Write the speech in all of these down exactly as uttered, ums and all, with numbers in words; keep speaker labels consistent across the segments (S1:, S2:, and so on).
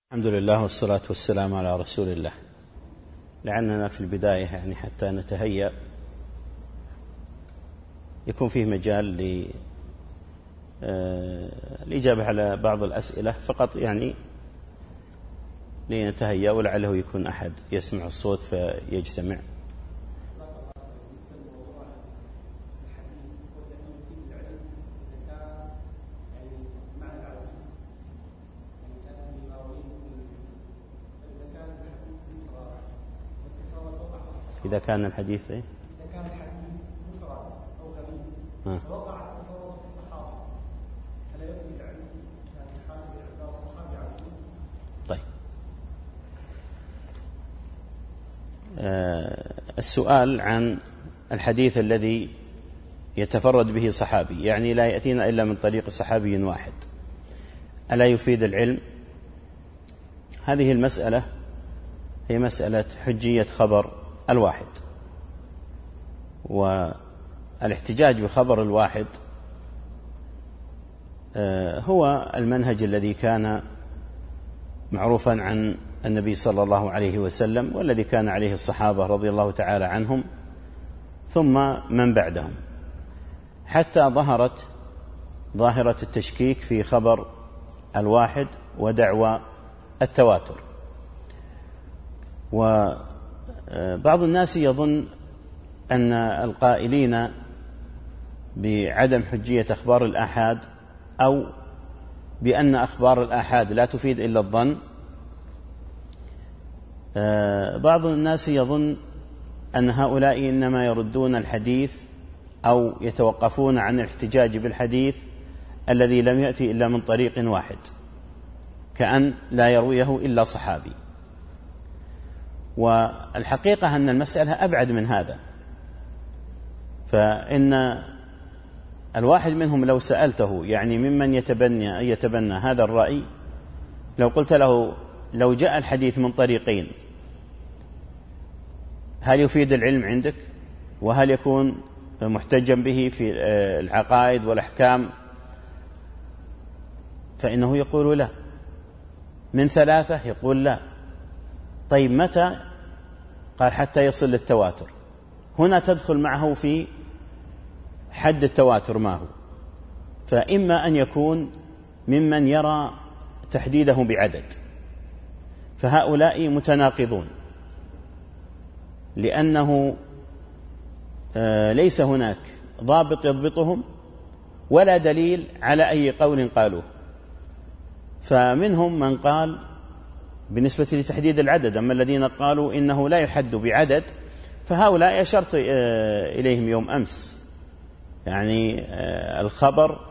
S1: الحمد لله والصلاة والسلام على رسول الله. لعلنا في البداية يعني حتى نتهيأ يكون فيه مجال للإجابة على بعض الأسئلة فقط، يعني لنتهيأ ولعله يكون أحد يسمع الصوت فيجتمع. إذا كان الحديث إيه؟
S2: إذا كان الحديث مفرد أو غريب وقع التفرد في الصحابة فلا يفرد العلم يعني حال إعداء الصحابة عنه.
S1: طيب، آه السؤال عن الحديث الذي يتفرد به صحابي، يعني لا يأتينا إلا من طريق صحابي واحد، ألا يفيد العلم؟ هذه المسألة هي مسألة حجية خبر الواحد، والاحتجاج بخبر الواحد هو المنهج الذي كان معروفا عن النبي صلى الله عليه وسلم، والذي كان عليه الصحابة رضي الله تعالى عنهم ثم من بعدهم، حتى ظهرت ظاهرة التشكيك في خبر الواحد ودعوى التواتر. و بعض الناس يظن أن القائلين بعدم حجية أخبار الآحاد أو بأن أخبار الآحاد لا تفيد إلا الظن، بعض الناس يظن أن هؤلاء إنما يردون الحديث أو يتوقفون عن الاحتجاج بالحديث الذي لم يأتي إلا من طريق واحد، كأن لا يرويه إلا صحابي. والحقيقة أن المسألة أبعد من هذا، فإن الواحد منهم لو سألته يعني ممن يتبنى يتبنى هذا الرأي، لو قلت له لو جاء الحديث من طريقين هل يفيد العلم عندك؟ وهل يكون محتجا به في العقائد والأحكام؟ فإنه يقول لا. من ثلاثة يقول لا. طيب متى؟ قال حتى يصل للتواتر. هنا تدخل معه في حد التواتر ما هو، فإما أن يكون ممن يرى تحديده بعدد، فهؤلاء متناقضون، لأنه ليس هناك ضابط يضبطهم ولا دليل على أي قول قالوه. فمنهم من قال بالنسبة لتحديد العدد، أما الذين قالوا إنه لا يحد بعدد فهؤلاء أشرت إليهم يوم أمس، يعني الخبر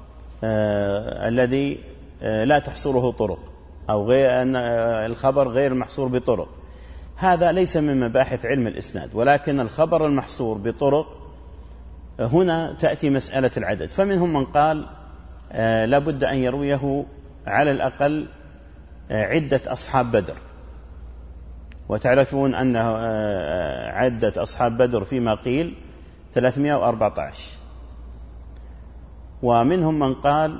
S1: الذي لا تحصره طرق، أو غير أن الخبر غير محصور بطرق، هذا ليس من مباحث علم الإسناد، ولكن الخبر المحصور بطرق هنا تأتي مسألة العدد. فمنهم من قال لا بد أن يرويه على الأقل عدة أصحاب بدر، وتعرفون أن عدة أصحاب بدر فيما قيل ثلاثمائة وأربعة عشر. ومنهم من قال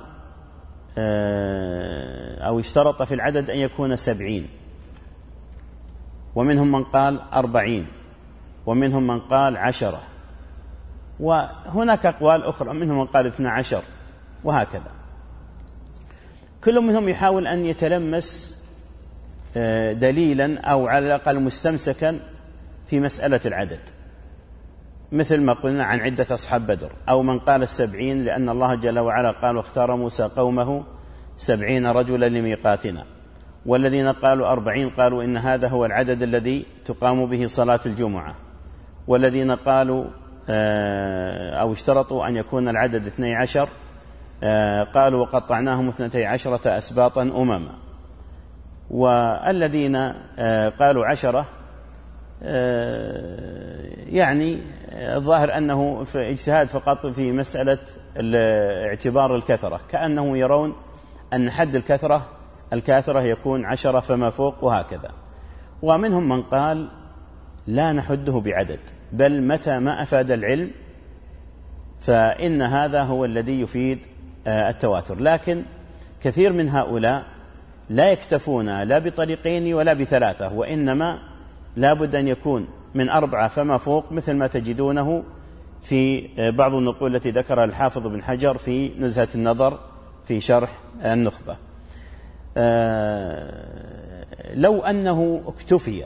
S1: أو اشترط في العدد أن يكون سبعين، ومنهم من قال أربعين، ومنهم من قال عشرة، وهناك أقوال أخرى، منهم من قال اثنى عشر، وهكذا. كل منهم يحاول أن يتلمس دليلا أو على الأقل مستمسكا في مسألة العدد، مثل ما قلنا عن عدة أصحاب بدر، أو من قال السبعين لأن الله جل وعلا قال واختار موسى قومه سبعين رجلا لميقاتنا، والذين قالوا أربعين قالوا إن هذا هو العدد الذي تقام به صلاة الجمعة، والذين قالوا أو اشترطوا أن يكون العدد اثني عشر قالوا وقطعناهم اثنتي عشرة أسباطا أمما، والذين قالوا عشرة يعني الظاهر أنه في اجتهاد فقط في مسألة اعتبار الكثرة، كأنهم يرون أن حد الكثرة الكاثرة يكون عشرة فما فوق، وهكذا. ومنهم من قال لا نحده بعدد، بل متى ما أفاد العلم فإن هذا هو الذي يفيد التواتر. لكن كثير من هؤلاء لا يكتفون لا بطريقين ولا بثلاثة، وإنما لا بد أن يكون من أربعة فما فوق، مثل ما تجدونه في بعض النقول التي ذكرها الحافظ بن حجر في نزهة النظر في شرح النخبة. لو أنه اكتفي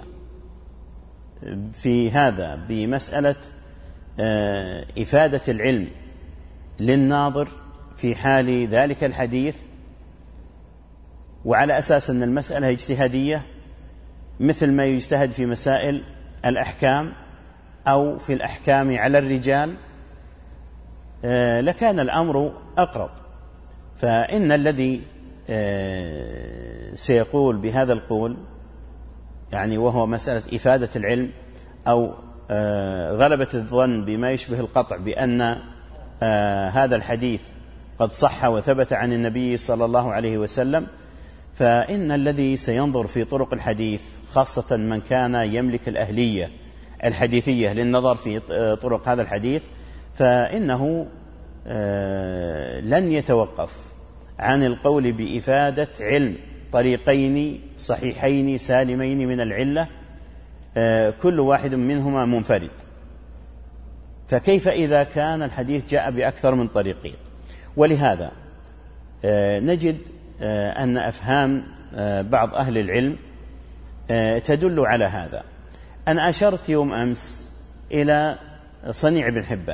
S1: في هذا بمسألة إفادة العلم للناظر في حال ذلك الحديث، وعلى أساس أن المسألة اجتهادية مثل ما يجتهد في مسائل الأحكام أو في الأحكام على الرجال، لكان الأمر أقرب. فإن الذي سيقول بهذا القول يعني وهو مسألة إفادة العلم أو غلبة الظن بما يشبه القطع بأن هذا الحديث قد صح وثبت عن النبي صلى الله عليه وسلم، فإن الذي سينظر في طرق الحديث، خاصة من كان يملك الأهلية الحديثية للنظر في طرق هذا الحديث، فإنه لن يتوقف عن القول بإفادة علم طريقين صحيحين سالمين من العلة كل واحد منهما منفرد. فكيف إذا كان الحديث جاء بأكثر من طريقين؟ ولهذا نجد أن أفهام بعض أهل العلم تدل على هذا. أنا أشرت يوم أمس إلى صنيع ابن حبان،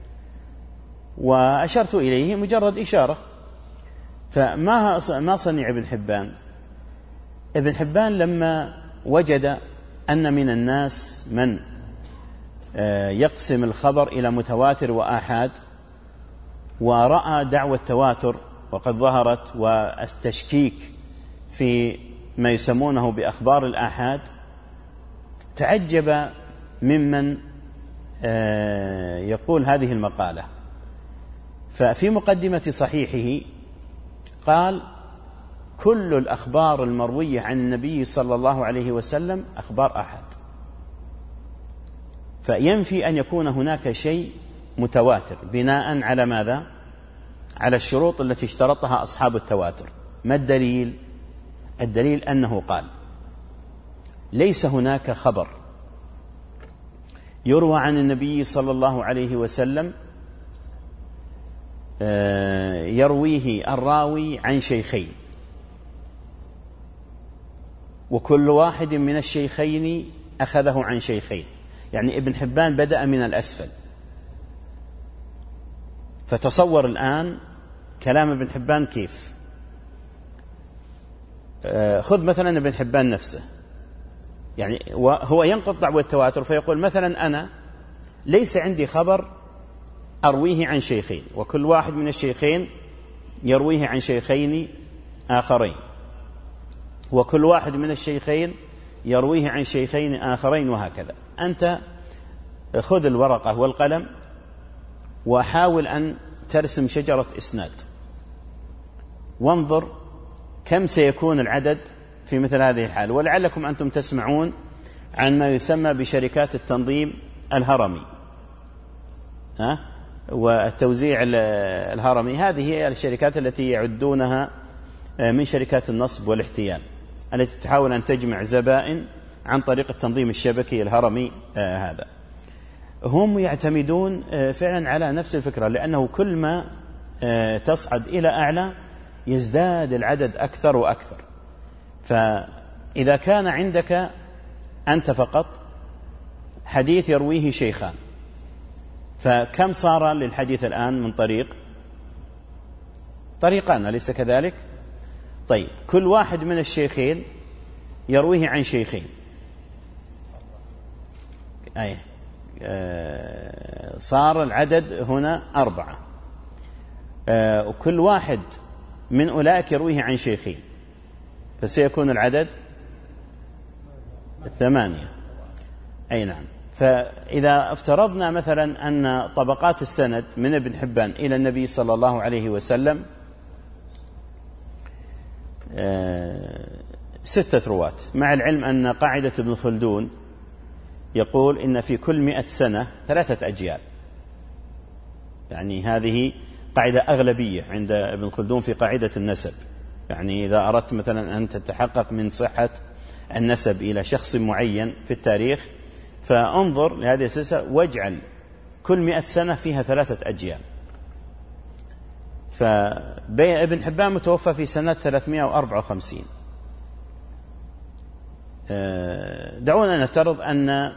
S1: وأشرت إليه مجرد إشارة. فما ما صنيع ابن حبان؟ ابن حبان لما وجد أن من الناس من يقسم الخبر إلى متواتر وآحاد، ورأى دعوى التواتر وقد ظهرت والتشكيك في ما يسمونه بأخبار الآحاد، تعجب ممن يقول هذه المقالة. ففي مقدمة صحيحه قال: كل الأخبار المروية عن النبي صلى الله عليه وسلم أخبار آحاد. فينفي أن يكون هناك شيء متواتر بناء على ماذا؟ على الشروط التي اشترطها أصحاب التواتر. ما الدليل؟ الدليل أنه قال: ليس هناك خبر يروى عن النبي صلى الله عليه وسلم يرويه الراوي عن شيخين، وكل واحد من الشيخين أخذه عن شيخين. يعني ابن حبان بدأ من الأسفل. فتصور الآن كلام ابن حبان كيف. خذ مثلا ابن حبان نفسه، يعني هو ينقض دعوى التواتر فيقول مثلا: أنا ليس عندي خبر أرويه عن شيخين، وكل واحد من الشيخين يرويه عن شيخين آخرين، وكل واحد من الشيخين يرويه عن شيخين آخرين، وهكذا. أنت خذ الورقة والقلم وحاول أن ترسم شجرة إسناد، وانظر كم سيكون العدد في مثل هذه الحال. ولعلكم أنتم تسمعون عن ما يسمى بشركات التنظيم الهرمي، ها؟ والتوزيع الهرمي. هذه هي الشركات التي يعدونها من شركات النصب والاحتيال، التي تحاول أن تجمع زبائن عن طريق التنظيم الشبكي الهرمي. آه هذا هم يعتمدون آه فعلا على نفس الفكرة، لأنه كل ما آه تصعد إلى أعلى يزداد العدد أكثر وأكثر. فإذا كان عندك أنت فقط حديث يرويه شيخان، فكم صار للحديث الآن من طريق؟ طريقان، أليس كذلك؟ طيب، كل واحد من الشيخين يرويه عن شيخين، أي آه صار العدد هنا أربعة، آه وكل واحد من أولئك يرويه عن شيخين، فسيكون العدد ثمانية. أي نعم. فإذا افترضنا مثلا أن طبقات السند من ابن حبان إلى النبي صلى الله عليه وسلم ستة رواة، مع العلم أن قاعدة ابن خلدون يقول إن في كل مئة سنة ثلاثة أجيال، يعني هذه قاعدة أغلبية عند ابن خلدون في قاعدة النسب، يعني إذا أردت مثلا أن تتحقق من صحة النسب إلى شخص معين في التاريخ، فانظر لهذه السلسلة واجعل كل مئة سنة فيها ثلاثة أجيال. فابن حبان متوفى في سنة ثلاثمائة وأربعة وخمسين. دعونا نفترض أن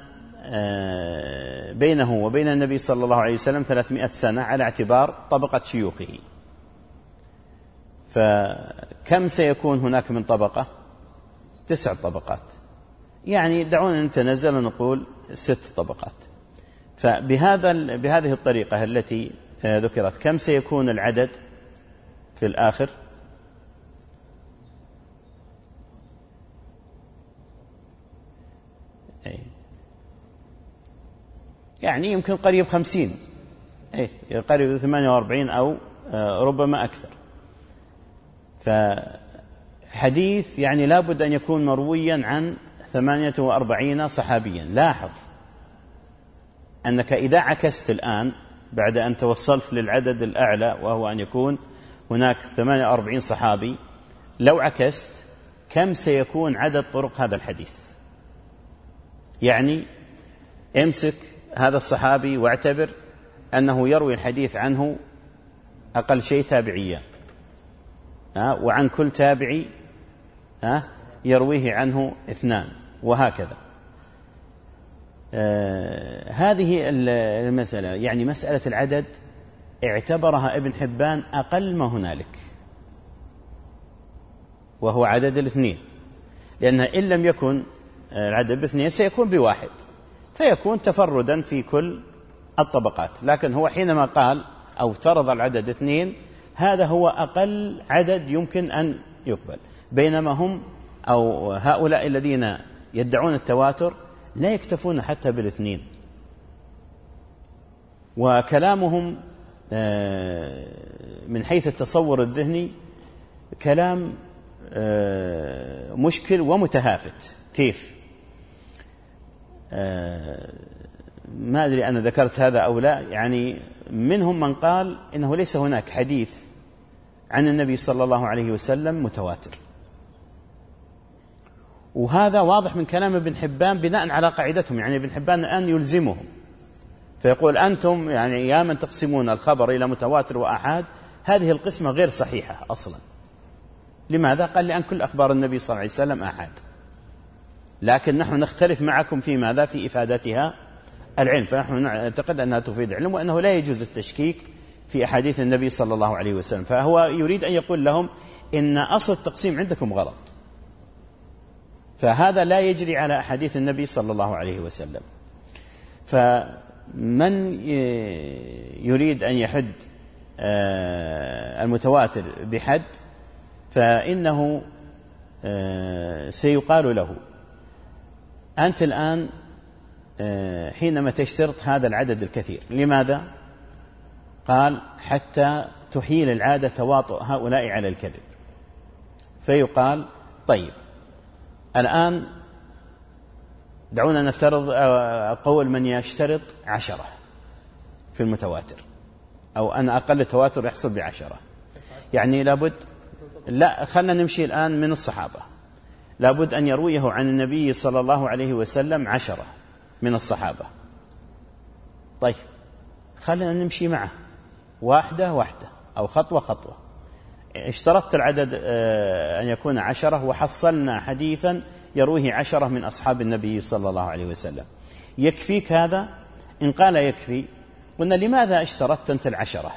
S1: بينه وبين النبي صلى الله عليه وسلم ثلاثمائة سنة على اعتبار طبقة شيوخه، فكم سيكون هناك من طبقة؟ تسع طبقات، يعني دعونا نتنزل ونقول ست طبقات. فبهذا بهذه الطريقة التي ذكرت كم سيكون العدد في الآخر؟ يعني يمكن قريب خمسين، أي قريب ثمانية وأربعين أو ربما أكثر. فحديث يعني لابد أن يكون مرويا عن ثمانية وأربعين صحابيا. لاحظ أنك إذا عكست الآن بعد أن توصلت للعدد الأعلى وهو أن يكون هناك ثمانية وأربعين صحابي، لو عكست كم سيكون عدد طرق هذا الحديث؟ يعني امسك هذا الصحابي واعتبر أنه يروي الحديث عنه أقل شيء تابعيا، وعن كل تابعي يرويه عنه اثنان، وهكذا. آه هذه المسألة، يعني مسألة العدد اعتبرها ابن حبان أقل ما هنالك، وهو عدد الاثنين، لأنه إن لم يكن العدد باثنين سيكون بواحد، فيكون تفردا في كل الطبقات. لكن هو حينما قال أو افترض العدد اثنين، هذا هو أقل عدد يمكن أن يقبل. بينما هم أو هؤلاء الذين يدعون التواتر لا يكتفون حتى بالاثنين، وكلامهم من حيث التصور الذهني كلام مشكل ومتهافت. كيف؟ ما أدري أنا ذكرت هذا أو لا. يعني منهم من قال إنه ليس هناك حديث عن النبي صلى الله عليه وسلم متواتر، وهذا واضح من كلام ابن حبان بناء على قاعدتهم. يعني ابن حبان الآن يلزمهم فيقول أنتم يعني يا من تقسمون الخبر إلى متواتر وآحاد، هذه القسمة غير صحيحة أصلا. لماذا؟ قال لأن كل أخبار النبي صلى الله عليه وسلم آحاد، لكن نحن نختلف معكم في ماذا؟ في إفادتها العلم، فنحن نعتقد أنها تفيد العلم، وأنه لا يجوز التشكيك في أحاديث النبي صلى الله عليه وسلم. فهو يريد أن يقول لهم إن أصل التقسيم عندكم غلط، فهذا لا يجري على أحاديث النبي صلى الله عليه وسلم. فمن يريد أن يحد المتواتر بحد فإنه سيقال له أنت الآن حينما تشترط هذا العدد الكثير، لماذا؟ قال حتى تحيل العادة تواطؤ هؤلاء على الكذب. فيقال طيب الآن دعونا نفترض قول من يشترط عشرة في المتواتر، أو أن أقل تواتر يحصل بعشرة، يعني لابد، لا خلنا نمشي الآن من الصحابة، لابد أن يرويه عن النبي صلى الله عليه وسلم عشرة من الصحابة. طيب خلنا نمشي معه واحدة واحدة أو خطوة خطوة. اشترطت العدد أن يكون عشرة، وحصلنا حديثا يرويه عشرة من أصحاب النبي صلى الله عليه وسلم، يكفيك هذا؟ إن قال يكفي، قلنا لماذا اشترطت أنت العشرة؟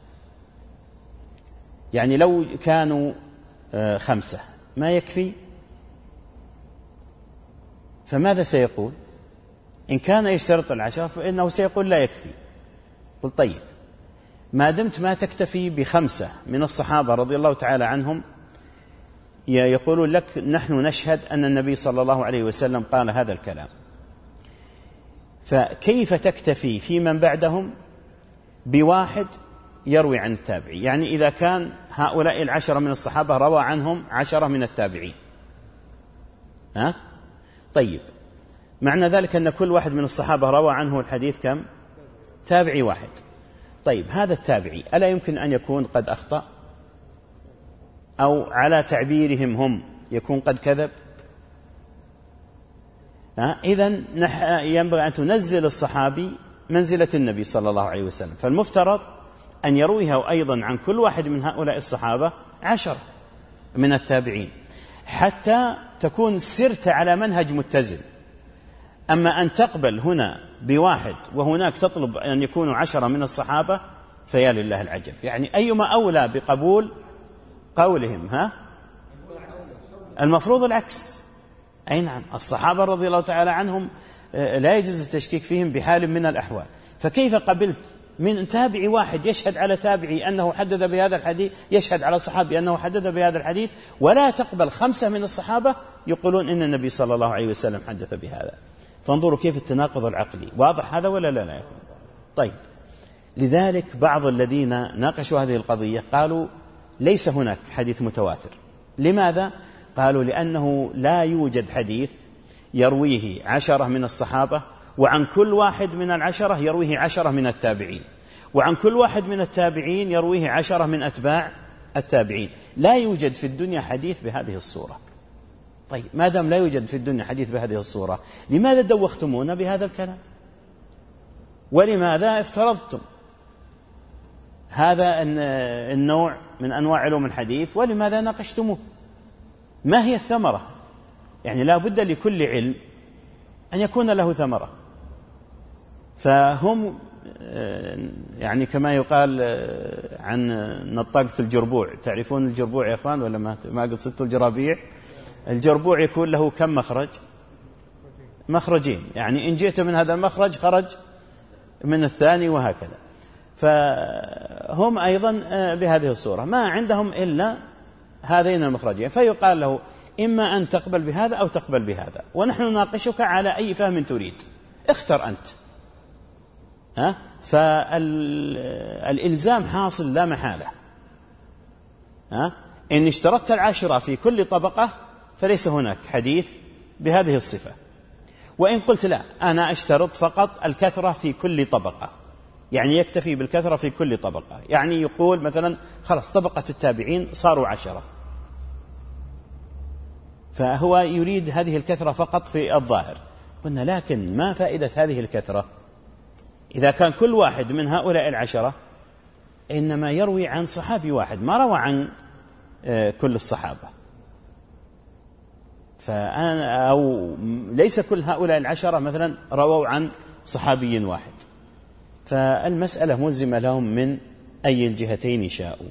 S1: يعني لو كانوا خمسة ما يكفي؟ فماذا سيقول؟ إن كان يشترط العشرة فإنه سيقول لا يكفي. قل طيب ما دمت ما تكتفي بخمسة من الصحابة رضي الله تعالى عنهم يقولون لك نحن نشهد أن النبي صلى الله عليه وسلم قال هذا الكلام، فكيف تكتفي في من بعدهم بواحد يروي عن التابعي؟ يعني إذا كان هؤلاء العشرة من الصحابة روى عنهم عشرة من التابعين، ها؟ طيب معنى ذلك أن كل واحد من الصحابة روى عنه الحديث كم؟ تابعي واحد. طيب هذا التابعي ألا يمكن أن يكون قد أخطأ؟ أو على تعبيرهم هم يكون قد كذب. إذن ينبغي أن تنزل الصحابي منزلة النبي صلى الله عليه وسلم، فالمفترض أن يرويه أيضا عن كل واحد من هؤلاء الصحابة عشر من التابعين حتى تكون سرت على منهج متزن. أما أن تقبل هنا بواحد وهناك تطلب أن يكونوا عشرة من الصحابة فيا لله العجب. يعني أيما أولى بقبول قولهم؟ ها المفروض العكس. أي نعم، الصحابة رضي الله تعالى عنهم لا يجوز التشكيك فيهم بحال من الأحوال، فكيف قبلت من تابعي واحد يشهد على تابعي أنه حدث بهذا الحديث، يشهد على صحابي أنه حدث بهذا الحديث، ولا تقبل خمسة من الصحابة يقولون إن النبي صلى الله عليه وسلم حدث بهذا؟ فانظروا كيف التناقض العقلي. واضح هذا ولا لا لا يكون؟ طيب، لذلك بعض الذين ناقشوا هذه القضية قالوا ليس هناك حديث متواتر. لماذا؟ قالوا لأنه لا يوجد حديث يرويه عشرة من الصحابة وعن كل واحد من العشرة يرويه عشرة من التابعين، وعن كل واحد من التابعين يرويه عشرة من أتباع التابعين. لا يوجد في الدنيا حديث بهذه الصورة. طيب، ما دام لا يوجد في الدنيا حديث بهذه الصورة، لماذا دوختمونا بهذا الكلام؟ ولماذا افترضتم هذا النوع من أنواع علوم الحديث؟ ولماذا ناقشتموه؟ ما هي الثمرة؟ يعني لا بد لكل علم أن يكون له ثمرة. فهم يعني كما يقال عن نطاقة الجربوع، تعرفون الجربوع يا أخوان ولا ما ما قد صدتوا الجرابيع؟ الجربوع يكون له كم مخرج؟ مخرجين، يعني إن جئت من هذا المخرج خرج من الثاني وهكذا. فهم أيضا بهذه الصورة ما عندهم إلا هذين المخرجين، فيقال له إما أن تقبل بهذا أو تقبل بهذا، ونحن نناقشك على أي فهم تريد، اختر أنت. ها؟ فالإلزام حاصل لا محالة. ها؟ إن اشترطت العشرة في كل طبقة فليس هناك حديث بهذه الصفة، وإن قلت لا أنا أشترط فقط الكثرة في كل طبقة، يعني يكتفي بالكثرة في كل طبقة، يعني يقول مثلا خلاص طبقة التابعين صاروا عشرة، فهو يريد هذه الكثرة فقط في الظاهر. قلنا لكن ما فائدة هذه الكثرة إذا كان كل واحد من هؤلاء العشرة إنما يروي عن صحابي واحد، ما روى عن كل الصحابة، فأنا أو ليس كل هؤلاء العشرة مثلا رووا عن صحابي واحد، فالمسألة ملزمة لهم من أي الجهتين شاءوا.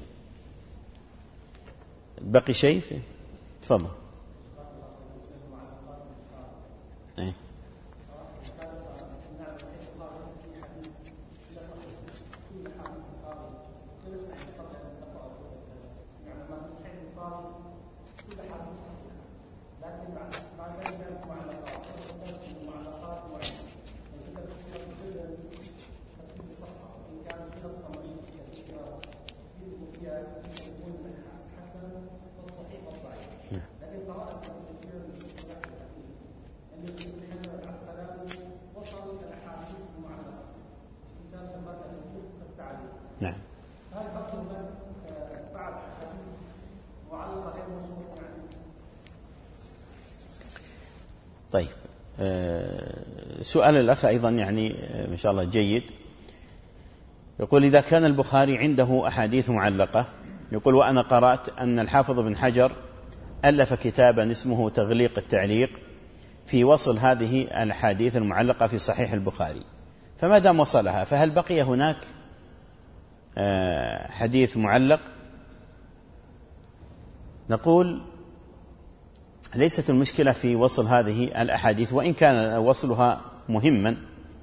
S1: بقي شيء فيه؟ تفضل. إيه؟ نعم. طيب، سؤال الأخ أيضا يعني إن شاء الله جيد. يقول إذا كان البخاري عنده أحاديث معلقة، يقول وأنا قرأت أن الحافظ بن حجر ألف كتابا اسمه تغليق التعليق في وصل هذه الأحاديث المعلقة في صحيح البخاري، فما دام وصلها فهل بقي هناك حديث معلق؟ نقول ليست المشكلة في وصل هذه الأحاديث، وإن كان وصلها مهما،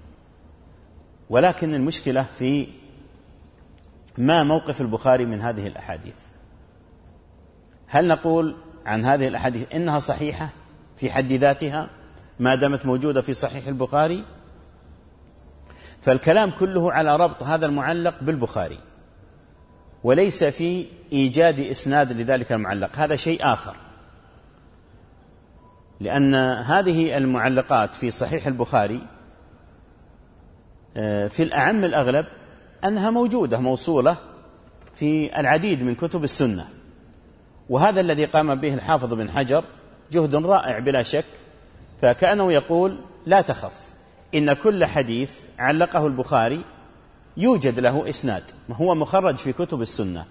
S1: ولكن المشكلة في ما موقف البخاري من هذه الأحاديث. هل نقول عن هذه الأحاديث إنها صحيحة في حد ذاتها ما دامت موجودة في صحيح البخاري؟ فالكلام كله على ربط هذا المعلق بالبخاري، وليس في إيجاد إسناد لذلك المعلق، هذا شيء آخر، لأن هذه المعلقات في صحيح البخاري في الأعم الأغلب أنها موجودة موصولة في العديد من كتب السنة، وهذا الذي قام به الحافظ بن حجر جهد رائع بلا شك، فكأنه يقول لا تخف، إن كل حديث علقه البخاري يوجد له إسناد هو مخرج في كتب السنة،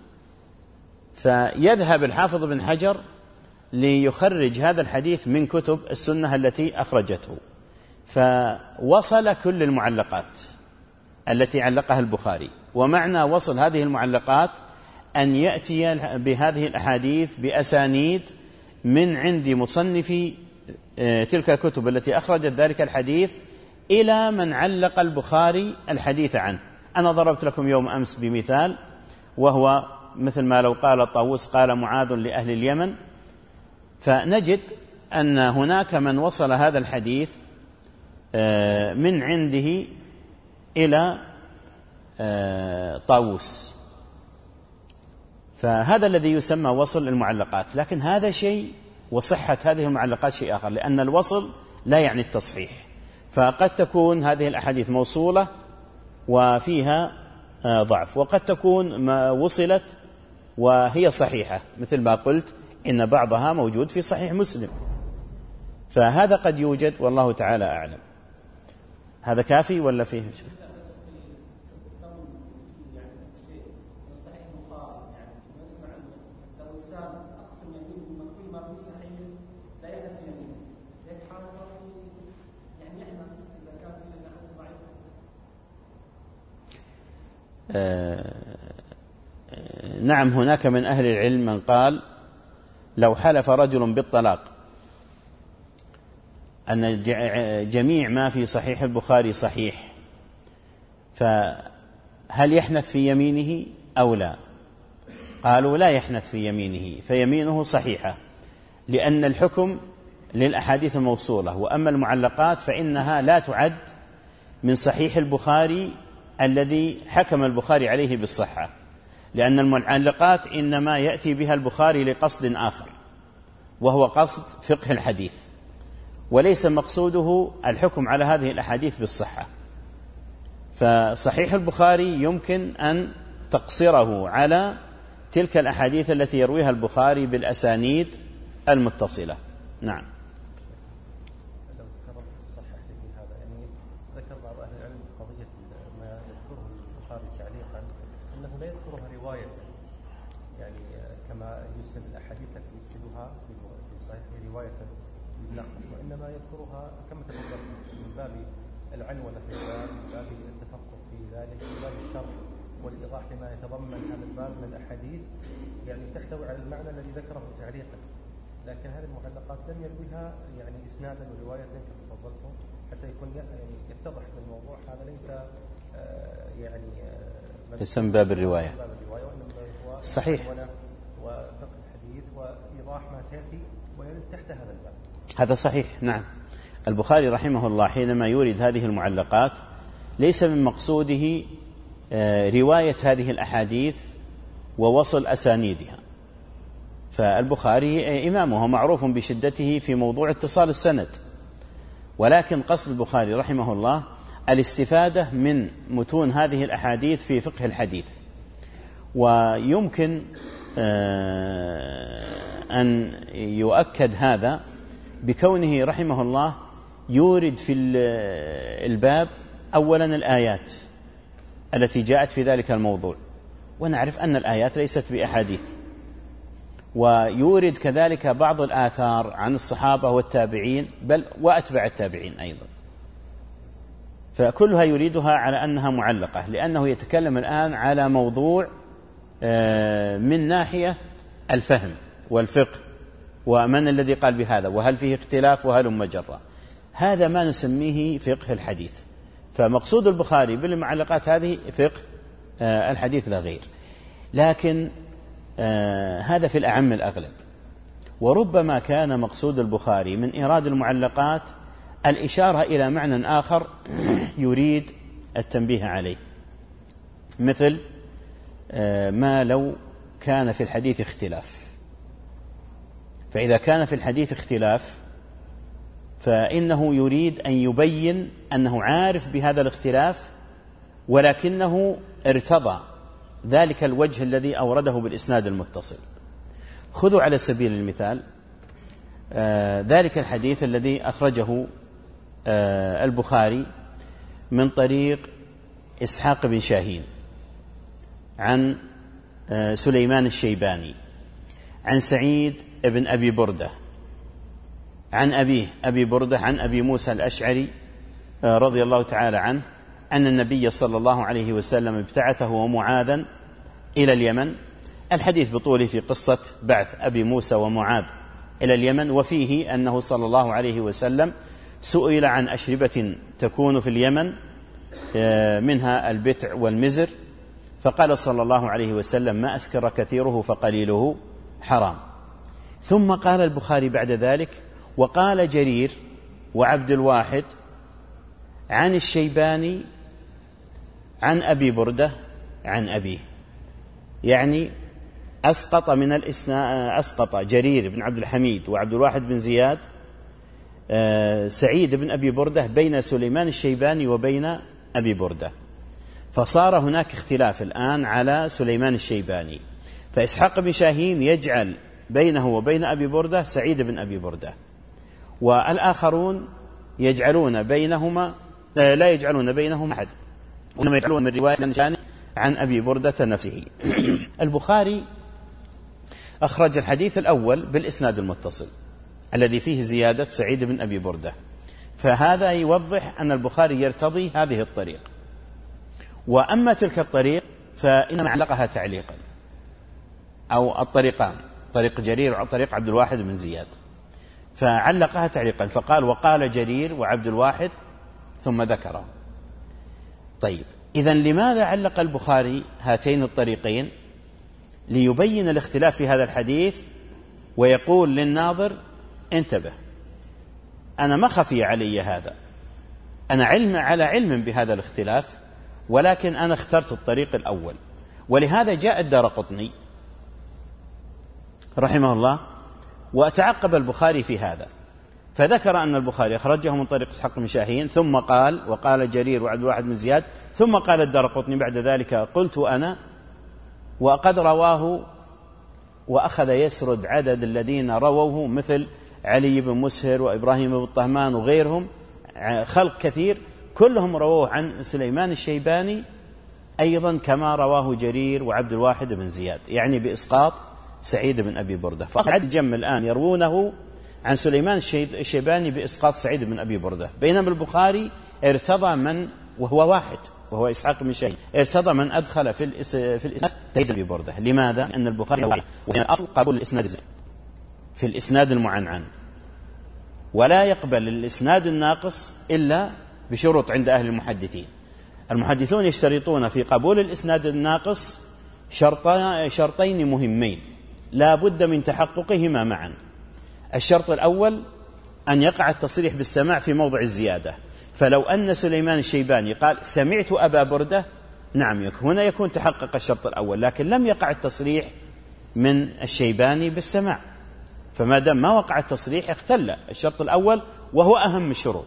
S1: فيذهب الحافظ بن حجر ليخرج هذا الحديث من كتب السنة التي أخرجته، فوصل كل المعلقات التي علقها البخاري. ومعنى وصل هذه المعلقات أن يأتي بهذه الأحاديث بأسانيد من عند مصنفي تلك الكتب التي أخرجت ذلك الحديث إلى من علق البخاري الحديث عنه. أنا ضربت لكم يوم أمس بمثال، وهو مثل ما لو قال الطاووس قال معاذ لأهل اليمن، فنجد أن هناك من وصل هذا الحديث من عنده إلى طاووس، فهذا الذي يسمى وصل المعلقات. لكن هذا شيء وصحة هذه المعلقات شيء آخر، لأن الوصل لا يعني التصحيح، فقد تكون هذه الأحاديث موصولة وفيها ضعف، وقد تكون ما وصلت وهي صحيحة، مثل ما قلت إن بعضها موجود في صحيح مسلم، فهذا قد يوجد والله تعالى أعلم. هذا كافي ولا فيه شيء؟ آه نعم، هناك من أهل العلم من قال لو حلف رجل بالطلاق أن جميع ما في صحيح البخاري صحيح، فهل يحنث في يمينه أو لا؟ قالوا لا يحنث في يمينه، فيمينه صحيحة، لأن الحكم للأحاديث الموصولة، وأما المعلقات فإنها لا تعد من صحيح البخاري الذي حكم البخاري عليه بالصحة، لأن المعلقات إنما يأتي بها البخاري لقصد آخر، وهو قصد فقه الحديث، وليس مقصوده الحكم على هذه الأحاديث بالصحة. فصحيح البخاري يمكن أن تقصره على تلك الأحاديث التي يرويها البخاري بالأسانيد المتصلة. نعم.
S2: لا يذكرها رواية، يعني كما يسند الأحاديث التي يسندها في صحيح رواية بالنقل، وإنما يذكرها كما تفضلت من باب العنونة في الباب، من باب التفقه في ذلك، من باب الشرح والإيضاح لما يتضمن هذا الباب من الأحاديث يعني تحتوي على المعنى الذي ذكره تعليقا. لكن هذه المعلقات لم يرويها يعني إسنادا ورواية كما تفضلتم، حتى يكون يعني يتضح من الموضوع هذا ليس يعني
S1: اسم باب الرواية صحيح،
S2: وفقه الحديث وإيضاح ما سيأتي ويرد تحت هذا الباب.
S1: هذا صحيح. نعم، البخاري رحمه الله حينما يورد هذه المعلقات ليس من مقصوده رواية هذه الأحاديث ووصل أسانيدها، فالبخاري إمامه معروف بشدته في موضوع اتصال السند، ولكن قصد البخاري رحمه الله الاستفادة من متون هذه الأحاديث في فقه الحديث. ويمكن أن يؤكد هذا بكونه رحمه الله يورد في الباب أولا الآيات التي جاءت في ذلك الموضوع، ونعرف أن الآيات ليست بأحاديث، ويورد كذلك بعض الآثار عن الصحابة والتابعين بل وأتباع التابعين أيضا، فكلها يريدها على أنها معلقة، لأنه يتكلم الآن على موضوع من ناحية الفهم والفقه، ومن الذي قال بهذا، وهل فيه اختلاف، وهل مجرى، هذا ما نسميه فقه الحديث. فمقصود البخاري بالمعلقات هذه فقه الحديث لا غير، لكن هذا في الأعم الأغلب. وربما كان مقصود البخاري من إيراد المعلقات الإشارة إلى معنى آخر يريد التنبيه عليه، مثل ما لو كان في الحديث اختلاف، فإذا كان في الحديث اختلاف فإنه يريد أن يبين أنه عارف بهذا الاختلاف، ولكنه ارتضى ذلك الوجه الذي أورده بالإسناد المتصل. خذوا على سبيل المثال آه ذلك الحديث الذي أخرجه آه البخاري من طريق إسحاق بن شاهين عن آه سليمان الشيباني عن سعيد بن أبي بردة عن أبيه أبي بردة عن أبي موسى الأشعري آه رضي الله تعالى عنه أن النبي صلى الله عليه وسلم ابتعثه ومعاذا إلى اليمن. الحديث بطوله في قصة بعث أبي موسى ومعاذ إلى اليمن، وفيه أنه صلى الله عليه وسلم سئل عن أشربة تكون في اليمن منها البتع والمزر، فقال صلى الله عليه وسلم: ما أسكر كثيره فقليله حرام. ثم قال البخاري بعد ذلك: وقال جرير وعبد الواحد عن الشيباني عن أبي بردة عن أبيه، يعني أسقط من الإسناد، أسقط جرير بن عبد الحميد وعبد الواحد بن زياد سعيد بن أبي بردة بين سليمان الشيباني وبين أبي بردة، فصار هناك اختلاف الآن على سليمان الشيباني، فإسحاق بن شاهين يجعل بينه وبين أبي بردة سعيد بن أبي بردة، والآخرون يجعلون بينهما لا يجعلون بينهما أحد، وإنما يجعلون من رواية عن أبي بردة نفسه. البخاري أخرج الحديث الأول بالإسناد المتصل الذي فيه زيادة سعيد بن أبي بردة، فهذا يوضح أن البخاري يرتضي هذه الطريق. وأما تلك الطريق فإنما علقها تعليقا، أو الطريقان، طريق جرير وطريق عبد الواحد بن زياد، فعلقها تعليقا فقال: وقال جرير وعبد الواحد، ثم ذكره. طيب، إذن لماذا علق البخاري هاتين الطريقين؟ ليبين الاختلاف في هذا الحديث ويقول للناظر: انتبه، أنا ما خفي علي هذا، أنا علم على علم بهذا الاختلاف، ولكن أنا اخترت الطريق الأول. ولهذا جاء الدارقطني رحمه الله وتعقب البخاري في هذا، فذكر أن البخاري أخرجه من طريق إسحاق بن شاهين، ثم قال: وقال جرير وعبد الواحد بن زياد، ثم قال الدارقطني بعد ذلك: قلت أنا، وقد رواه، وأخذ يسرد عدد الذين رووه مثل علي بن مسهر وإبراهيم بن طهمان وغيرهم، خلق كثير كلهم رووه عن سليمان الشيباني أيضا كما رواه جرير وعبد الواحد بن زياد، يعني بإسقاط سعيد بن أبي بردة. فعد جم الآن يروونه عن سليمان الشيباني بإسقاط سعيد بن أبي بردة، بينما البخاري ارتضى من، وهو واحد وهو إسحاق بن شاهين، ارتضى من أدخل في في الإسناد سعيد بن أبي بردة. لماذا؟ أن البخاري وهي أصل قبول الإسناد في الإسناد المعنعن، ولا يقبل الإسناد الناقص إلا بشروط عند أهل المحدثين. المحدثون يشترطون في قبول الإسناد الناقص شرطين مهمين لا بد من تحققهما معا. الشرط الأول أن يقع التصريح بالسماع في موضع الزيادة، فلو أن سليمان الشيباني قال: سمعت أبا بردة، نعم، هنا يكون تحقق الشرط الأول، لكن لم يقع التصريح من الشيباني بالسماع، فما دام ما وقع التصريح اختل الشرط الأول وهو أهم الشروط.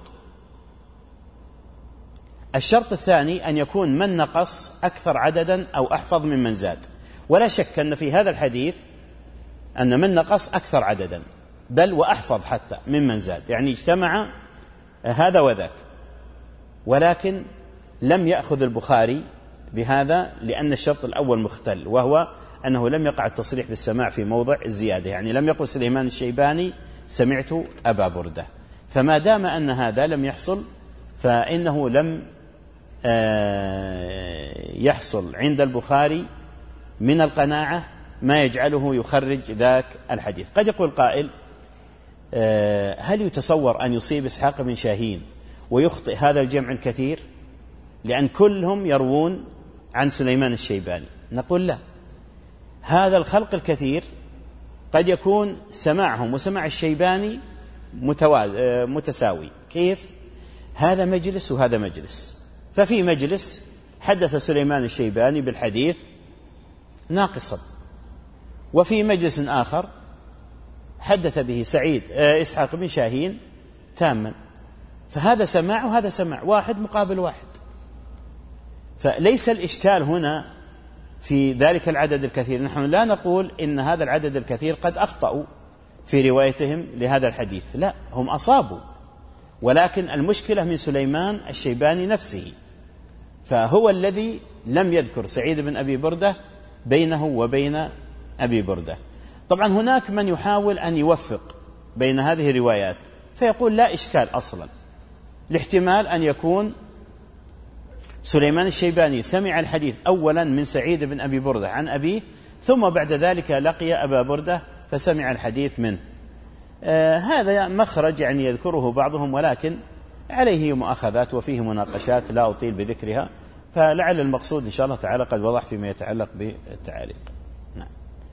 S1: الشرط الثاني أن يكون من نقص أكثر عددا أو أحفظ ممن زاد، ولا شك أن في هذا الحديث أن من نقص أكثر عددا بل وأحفظ حتى ممن زاد، يعني اجتمع هذا وذاك، ولكن لم يأخذ البخاري بهذا لأن الشرط الأول مختل، وهو أنه لم يقع التصريح بالسماع في موضع الزيادة، يعني لم يقل سليمان الشيباني سمعت أبا بردة. فما دام أن هذا لم يحصل فإنه لم يحصل عند البخاري من القناعة ما يجعله يخرج ذاك الحديث. قد يقول قائل: هل يتصور أن يصيب إسحاق بن شاهين ويخطئ هذا الجمع الكثير؟ لأن كلهم يروون عن سليمان الشيباني. نقول لا، هذا الخلق الكثير قد يكون سماعهم وسماع الشيباني متساوي. كيف؟ هذا مجلس وهذا مجلس، ففي مجلس حدث سليمان الشيباني بالحديث ناقصا، وفي مجلس آخر حدث به سعيد إسحاق بن شاهين تاما، فهذا سماع وهذا سماع، واحد مقابل واحد. فليس الإشكال هنا في ذلك العدد الكثير. نحن لا نقول إن هذا العدد الكثير قد أخطأوا في روايتهم لهذا الحديث، لا، هم أصابوا، ولكن المشكلة من سليمان الشيباني نفسه، فهو الذي لم يذكر سعيد بن أبي بردة بينه وبين أبي بردة. طبعا هناك من يحاول أن يوفق بين هذه الروايات فيقول لا إشكال أصلا، الاحتمال أن يكون سليمان الشيباني سمع الحديث أولا من سعيد بن أبي بردة عن أبيه، ثم بعد ذلك لقي أبا بردة فسمع الحديث منه. آه هذا مخرج يعني يذكره بعضهم، ولكن عليه مؤاخذات وفيه مناقشات لا أطيل بذكرها، فلعل المقصود إن شاء الله تعالى قد وضح فيما يتعلق بالتعاليق. نعم،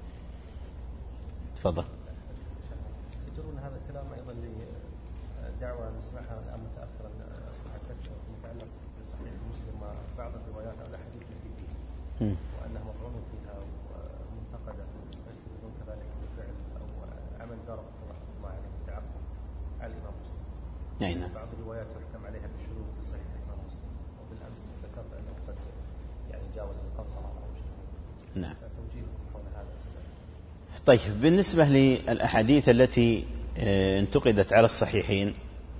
S1: تفضل.
S2: يجرون هذا الكلام أيضا لدعوة نسمعها الآن متأخرا أصبح تكثر متعلق بصحيح مسلم وبعض الروايات أو الأحاديث التي فيه وأنها مطعون فيها ومنتقدة، يستدلون كذلك بالفعل أو عمل دار رحمه الله عليه تعقب على الإمام مسلم.
S1: نعم.
S2: بعض الروايات يحكم عليها بالشذوذ في صحيح الإمام مسلم، وبالأمس ذكرت أنه قد يعني جاوز القنطرة أو شيء.
S1: نعم.
S2: فتوجيهكم حول هذا السبب.
S1: طيب، بالنسبة للأحاديث التي انتقدت على الصحيحين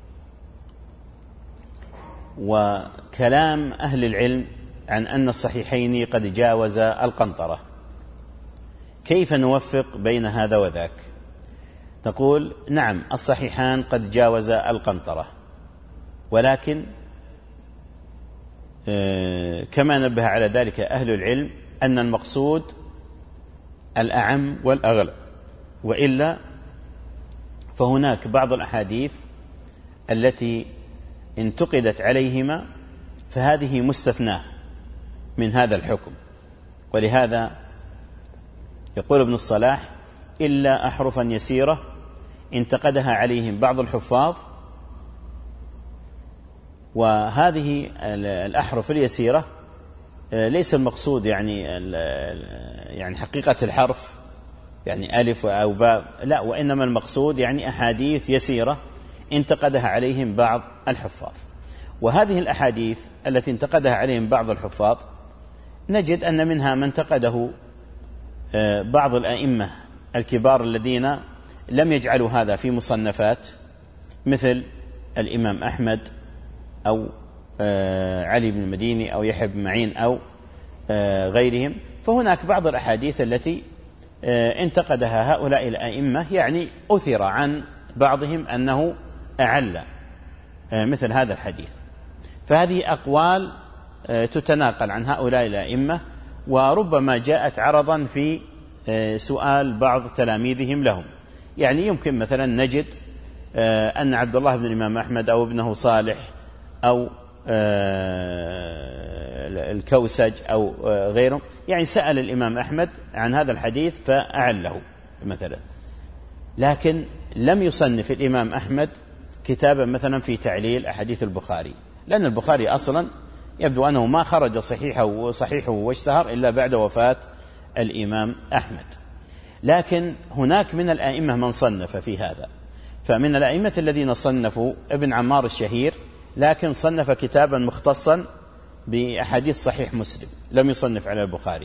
S1: وكلام أهل العلم عن أن الصحيحين قد جاوز القنطرة، كيف نوفق بين هذا وذاك؟ تقول نعم، الصحيحان قد جاوز القنطرة، ولكن كما نبه على ذلك أهل العلم أن المقصود الأعم والأغلب، وإلا فهناك بعض الأحاديث التي انتقدت عليهما فهذه مستثناة من هذا الحكم. ولهذا يقول ابن الصلاح إلا أحرفا يسيرة انتقدها عليهم بعض الحفاظ، وهذه الأحرف اليسيرة ليس المقصود يعني يعني حقيقة الحرف يعني ألف أو باء، لا، وإنما المقصود يعني أحاديث يسيرة انتقدها عليهم بعض الحفاظ. وهذه الأحاديث التي انتقدها عليهم بعض الحفاظ نجد أن منها من انتقده بعض الأئمة الكبار الذين لم يجعلوا هذا في مصنفات، مثل الإمام أحمد أو علي بن المديني أو يحيى بن معين أو غيرهم. فهناك بعض الأحاديث التي انتقدها هؤلاء الأئمة، يعني أثر عن بعضهم أنه أعل مثل هذا الحديث. فهذه أقوال تتناقل عن هؤلاء الأئمة، وربما جاءت عرضا في سؤال بعض تلاميذهم لهم. يعني يمكن مثلا نجد أن عبد الله بن الإمام أحمد أو ابنه صالح أو الكوسج أو غيرهم يعني سأل الإمام أحمد عن هذا الحديث فأعله مثلا، لكن لم يصنف الإمام أحمد كتابا مثلا في تعليل أحاديث البخاري، لأن البخاري أصلا يبدو أنه ما خرج صحيحه صحيحه واشتهر إلا بعد وفاة الإمام أحمد. لكن هناك من الأئمة من صنف في هذا، فمن الأئمة الذين صنفوا ابن عمار الشهير، لكن صنف كتابا مختصا بأحاديث صحيح مسلم، لم يصنف على البخاري.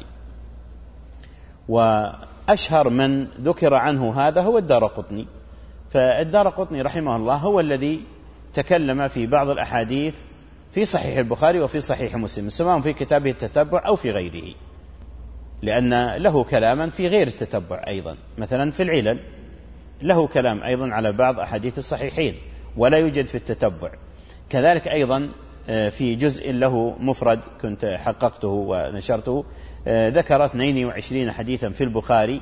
S1: وأشهر من ذكر عنه هذا هو الدارقطني، فالدارقطني رحمه الله هو الذي تكلم في بعض الأحاديث في صحيح البخاري وفي صحيح مسلم، سواء في كتابه التتبع أو في غيره، لأن له كلاما في غير التتبع أيضا، مثلا في العلل له كلام أيضا على بعض أحاديث الصحيحين ولا يوجد في التتبع. كذلك أيضا في جزء له مفرد كنت حققته ونشرته ذكر اثنين وعشرين حديثا في البخاري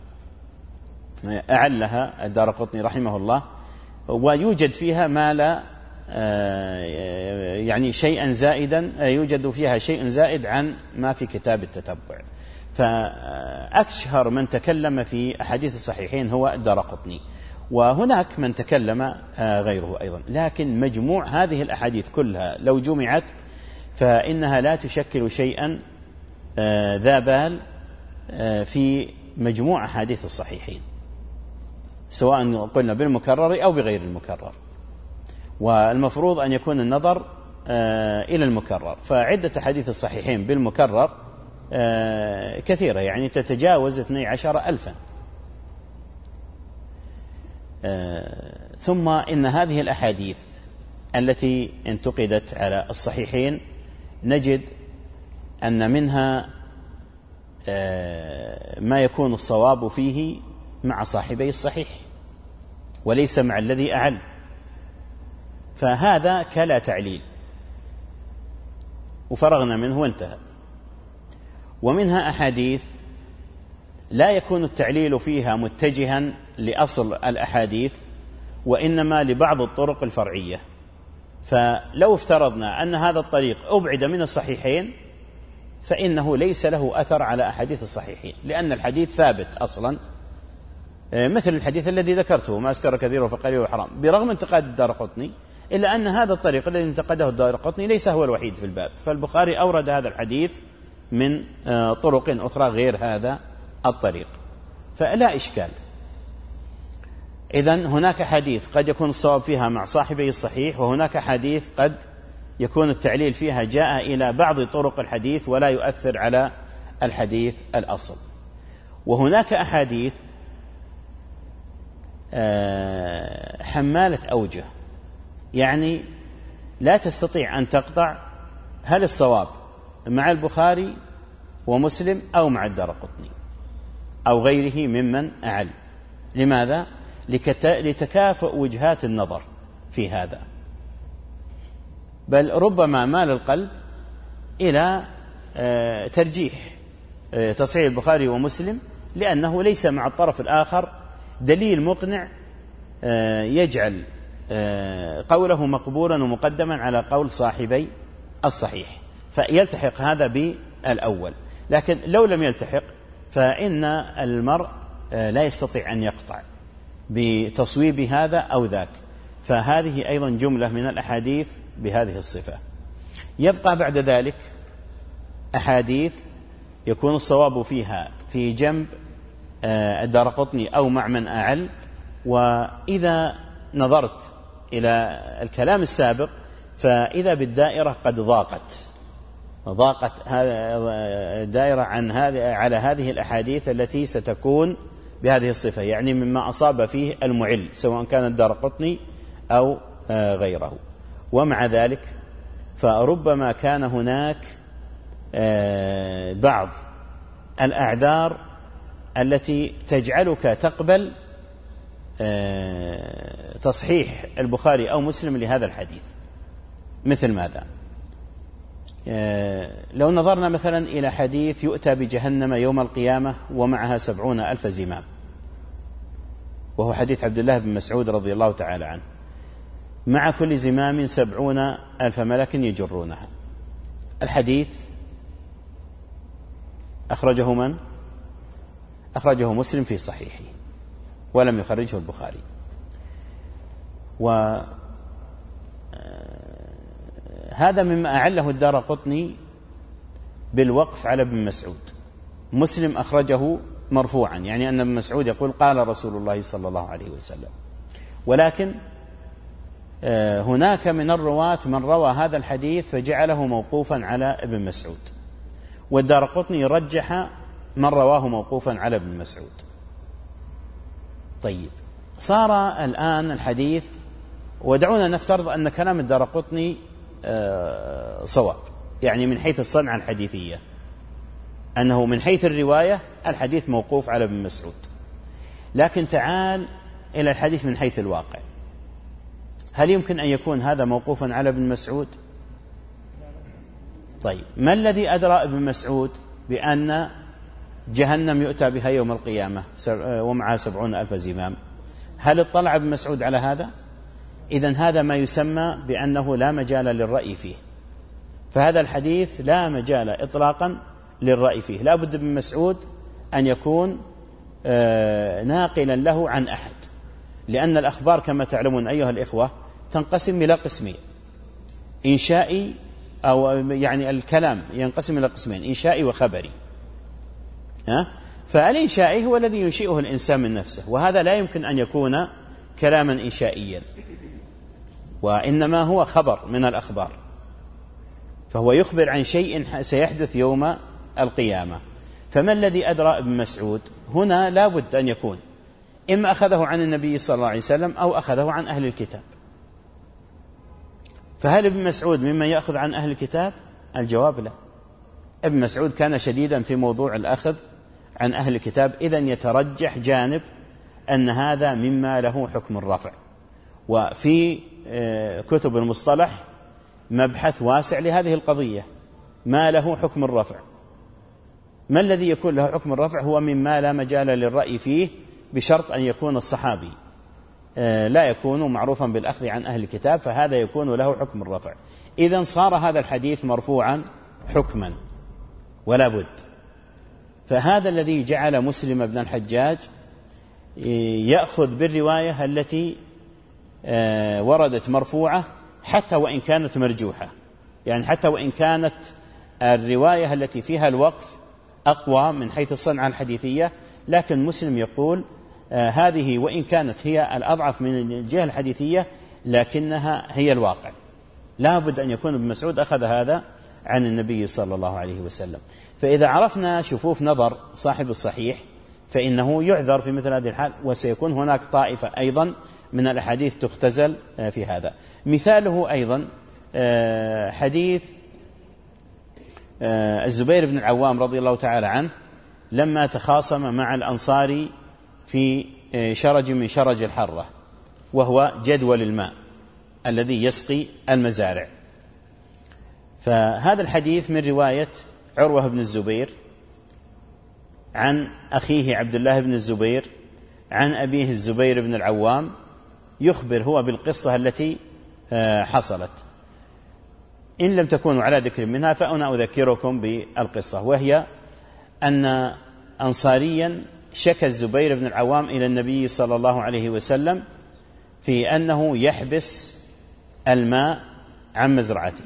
S1: أعلها الدارقطني رحمه الله، ويوجد فيها ما لا يعني شيئا زائدا، يوجد فيها شيء زائد عن ما في كتاب التتبع. فأشهر من تكلم في أحاديث الصحيحين هو الدارقطني، وهناك من تكلم غيره أيضا. لكن مجموع هذه الأحاديث كلها لو جمعت فإنها لا تشكل شيئا ذا بال في مجموع أحاديث الصحيحين، سواء قلنا بالمكرر أو بغير المكرر، والمفروض أن يكون النظر إلى المكرر. فعدة أحاديث الصحيحين بالمكرر كثيرة، يعني تتجاوز اثني عشر ألفا. ثم إن هذه الأحاديث التي انتقدت على الصحيحين نجد أن منها ما يكون الصواب فيه مع صاحبي الصحيح وليس مع الذي أعل، فهذا كلا تعليل وفرغنا منه وانتهى. ومنها أحاديث لا يكون التعليل فيها متجها لأصل الأحاديث وإنما لبعض الطرق الفرعية، فلو افترضنا أن هذا الطريق أبعد من الصحيحين فإنه ليس له أثر على أحاديث الصحيحين، لأن الحديث ثابت أصلا، مثل الحديث الذي ذكرته ما أسكر كثير فقليل وحرام، برغم انتقاد الدارقطني إلا أن هذا الطريق الذي انتقده الدارقطني ليس هو الوحيد في الباب، فالبخاري أورد هذا الحديث من طرق أخرى غير هذا الطريق، فلا إشكال. إذن هناك حديث قد يكون الصواب فيها مع صاحبي الصحيح، وهناك حديث قد يكون التعليل فيها جاء إلى بعض طرق الحديث ولا يؤثر على الحديث الأصل. وهناك أحاديث حمالة أوجه، يعني لا تستطيع أن تقطع هل الصواب مع البخاري ومسلم أو مع الدارقطني أو غيره ممن أعل. لماذا؟ لتكافؤ وجهات النظر في هذا، بل ربما مال القلب إلى ترجيح تصحيح البخاري ومسلم، لأنه ليس مع الطرف الآخر دليل مقنع يجعل قوله مقبولا ومقدما على قول صاحبي الصحيح، فيلتحق هذا بالأول. لكن لو لم يلتحق فإن المرء لا يستطيع أن يقطع بتصويب هذا أو ذاك، فهذه أيضا جملة من الأحاديث بهذه الصفة. يبقى بعد ذلك أحاديث يكون الصواب فيها في جنب الدارقطني أو مع من أعل. وإذا نظرت إلى الكلام السابق فإذا بالدائرة قد ضاقت ضاقت الدائرة عن هذه على هذه الأحاديث التي ستكون بهذه الصفة، يعني مما أصاب فيه المعل سواء كان الدارقطني أو غيره. ومع ذلك فربما كان هناك بعض الأعذار التي تجعلك تقبل تصحيح البخاري أو مسلم لهذا الحديث. مثل ماذا؟ لو نظرنا مثلا إلى حديث يؤتى بجهنم يوم القيامة ومعها سبعون ألف زمام، وهو حديث عبد الله بن مسعود رضي الله تعالى عنه، مع كل زمام سبعون ألف ملك يجرونها. الحديث أخرجه من؟ أخرجه مسلم في صحيحه ولم يخرجه البخاري. وهذا مما أعله الدارقطني بالوقف على ابن مسعود. مسلم أخرجه مرفوعا، يعني أن ابن مسعود يقول قال رسول الله صلى الله عليه وسلم، ولكن هناك من الرواة من روى هذا الحديث فجعله موقوفا على ابن مسعود، والدارقطني رجح من رواه موقوفا على ابن مسعود. طيب، صار الآن الحديث، ودعونا نفترض أن كلام الدارقطني صواب، يعني من حيث الصنعة الحديثية أنه من حيث الرواية الحديث موقوف على ابن مسعود، لكن تعال إلى الحديث من حيث الواقع. هل يمكن أن يكون هذا موقوفا على ابن مسعود؟ طيب، ما الذي أدرى ابن مسعود بأن جهنم يؤتى بها يوم القيامة ومعها سبعون ألف زمام؟ هل اطلع ابن مسعود على هذا؟ إذن هذا ما يسمى بأنه لا مجال للرأي فيه، فهذا الحديث لا مجال إطلاقا للرأي فيه، لا بد ابن مسعود أن يكون ناقلا له عن أحد، لأن الأخبار كما تعلمون أيها الإخوة تنقسم إلى قسمين، إنشائي أو يعني الكلام ينقسم إلى قسمين، إنشائي وخبري. ها؟ فالإنشائي هو الذي ينشئه الإنسان من نفسه، وهذا لا يمكن أن يكون كلاما إنشائيا، وإنما هو خبر من الأخبار، فهو يخبر عن شيء سيحدث يوم القيامة. فما الذي أدرى ابن مسعود؟ هنا لا بد أن يكون إما أخذه عن النبي صلى الله عليه وسلم أو أخذه عن أهل الكتاب. فهل ابن مسعود ممن يأخذ عن أهل الكتاب؟ الجواب لا. ابن مسعود كان شديدا في موضوع الأخذ عن أهل الكتاب، إذن يترجح جانب أن هذا مما له حكم الرفع. وفي كتب المصطلح مبحث واسع لهذه القضية، ما له حكم الرفع. ما الذي يكون له حكم الرفع؟ هو مما لا مجال للرأي فيه بشرط أن يكون الصحابي لا يكون معروفا بالأخذ عن أهل الكتاب، فهذا يكون له حكم الرفع. إذن صار هذا الحديث مرفوعا حكما ولا بد. فهذا الذي جعل مسلم بن الحجاج يأخذ بالرواية التي وردت مرفوعة حتى وإن كانت مرجوحة، يعني حتى وإن كانت الرواية التي فيها الوقف أقوى من حيث الصنعة الحديثية، لكن مسلم يقول آه هذه وإن كانت هي الأضعف من الجهة الحديثية لكنها هي الواقع. لا بد أن يكون ابن مسعود أخذ هذا عن النبي صلى الله عليه وسلم. فإذا عرفنا شفوف نظر صاحب الصحيح فإنه يعذر في مثل هذه الحال، وسيكون هناك طائفة أيضا من الأحاديث تختزل آه في هذا. مثاله أيضا آه حديث آه الزبير بن العوام رضي الله تعالى عنه لما تخاصم مع الأنصاري في شرج من شرج الحرة، وهو جدول الماء الذي يسقي المزارع. فهذا الحديث من رواية عروة بن الزبير عن أخيه عبد الله بن الزبير عن أبيه الزبير بن العوام، يخبر هو بالقصة التي حصلت. إن لم تكونوا على ذكر منها فأنا أذكركم بالقصة، وهي أن أنصاريا شكى الزبير بن العوام إلى النبي صلى الله عليه وسلم في أنه يحبس الماء عن مزرعته،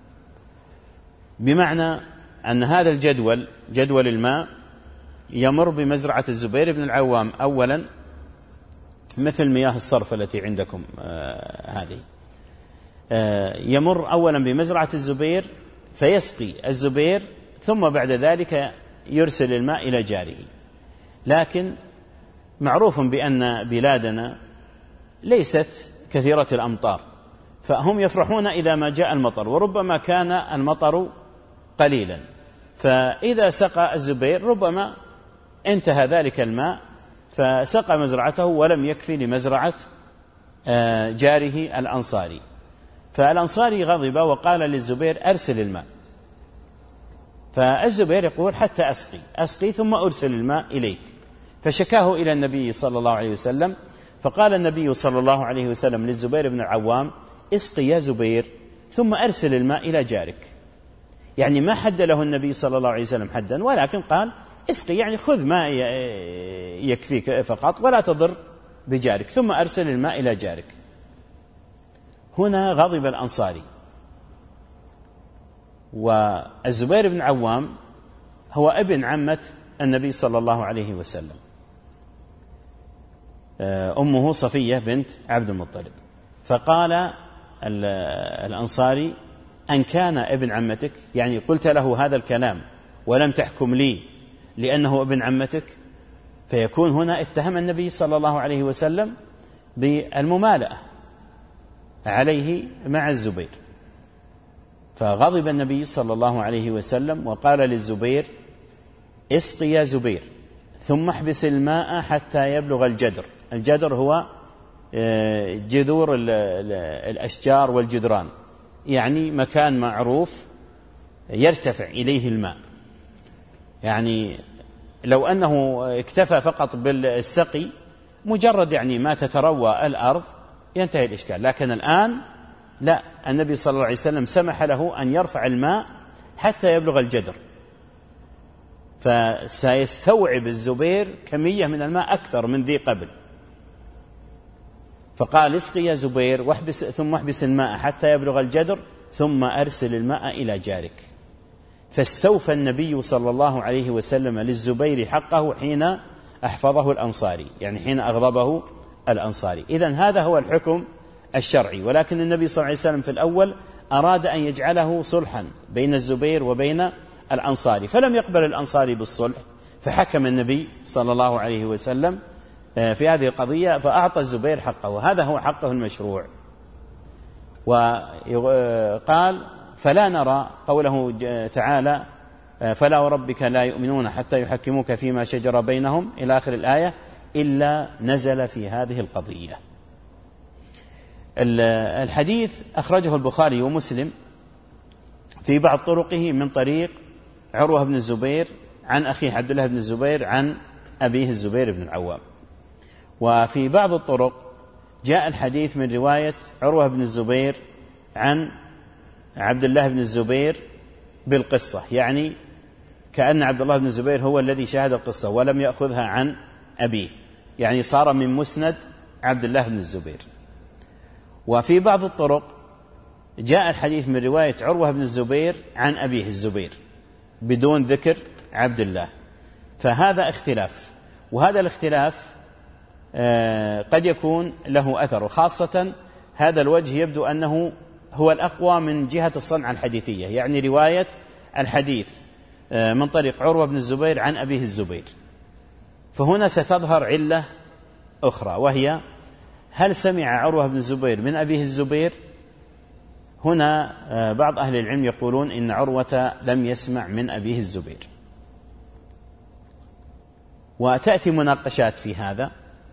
S1: بمعنى أن هذا الجدول جدول الماء يمر بمزرعة الزبير بن العوام أولا، مثل مياه الصرف التي عندكم آه هذه آه يمر أولا بمزرعة الزبير فيسقي الزبير، ثم بعد ذلك يرسل الماء إلى جاره. لكن معروف بأن بلادنا ليست كثيرة الأمطار، فهم يفرحون إذا ما جاء المطر، وربما كان المطر قليلا، فإذا سقى الزبير ربما انتهى ذلك الماء فسقى مزرعته ولم يكفي لمزرعة جاره الأنصاري. فالأنصاري غضب وقال للزبير أرسل الماء، فالزبير يقول حتى أسقي أسقي ثم أرسل الماء إليك. فشكاه إلى النبي صلى الله عليه وسلم، فقال النبي صلى الله عليه وسلم للزبير بن العوام اسقي يا زبير ثم أرسل الماء إلى جارك. يعني ما حد له النبي صلى الله عليه وسلم حدا، ولكن قال اسقي، يعني خذ ما يكفيك فقط ولا تضر بجارك، ثم أرسل الماء إلى جارك. هنا غضب الأنصاري، والزبير بن العوام هو ابن عمة النبي صلى الله عليه وسلم، أمه صفية بنت عبد المطلب. فقال الأنصاري أن كان ابن عمتك، يعني قلت له هذا الكلام ولم تحكم لي لأنه ابن عمتك، فيكون هنا اتهم النبي صلى الله عليه وسلم بالممالأة عليه مع الزبير. فغضب النبي صلى الله عليه وسلم وقال للزبير اسقي يا زبير ثم احبس الماء حتى يبلغ الجدر. الجدر هو جذور الأشجار والجدران، يعني مكان معروف يرتفع إليه الماء. يعني لو أنه اكتفى فقط بالسقي مجرد يعني ما تتروى الأرض ينتهي الإشكال، لكن الآن لا، النبي صلى الله عليه وسلم سمح له أن يرفع الماء حتى يبلغ الجدر، فسيستوعب الزبير كمية من الماء أكثر من ذي قبل. فقال اسقي يا زبير واحبس ثم احبس الماء حتى يبلغ الجدر ثم أرسل الماء إلى جارك. فاستوفى النبي صلى الله عليه وسلم للزبير حقه حين أحفظه الأنصاري، يعني حين أغضبه الأنصاري. إذن هذا هو الحكم الشرعي، ولكن النبي صلى الله عليه وسلم في الأول أراد أن يجعله صلحا بين الزبير وبين الأنصاري، فلم يقبل الأنصاري بالصلح، فحكم النبي صلى الله عليه وسلم في هذه القضية فأعطى الزبير حقه، وهذا هو حقه المشروع. وقال فلا نرى قوله تعالى فلا وربك لا يؤمنون حتى يحكموك فيما شجر بينهم إلى آخر الآية إلا نزل في هذه القضية. الحديث أخرجه البخاري ومسلم في بعض طرقه من طريق عروة بن الزبير عن أخيه عبد الله بن الزبير عن أبيه الزبير بن العوام. وفي بعض الطرق جاء الحديث من رواية عروة بن الزبير عن عبد الله بن الزبير بالقصة، يعني كأن عبد الله بن الزبير هو الذي شاهد القصة ولم يأخذها عن أبيه، يعني صار من مسند عبد الله بن الزبير. وفي بعض الطرق جاء الحديث من رواية عروة بن الزبير عن أبيه الزبير بدون ذكر عبد الله، فهذا اختلاف، وهذا الاختلاف قد يكون له أثر، وخاصة هذا الوجه يبدو أنه هو الأقوى من جهة الصنعة الحديثية، يعني رواية الحديث من طريق عروة بن الزبير عن أبيه الزبير. فهنا ستظهر علة أخرى، وهي هل سمع عروة بن الزبير من أبيه الزبير؟ هنا بعض أهل العلم يقولون إن عروة لم يسمع من أبيه الزبير، وتأتي مناقشات في هذا،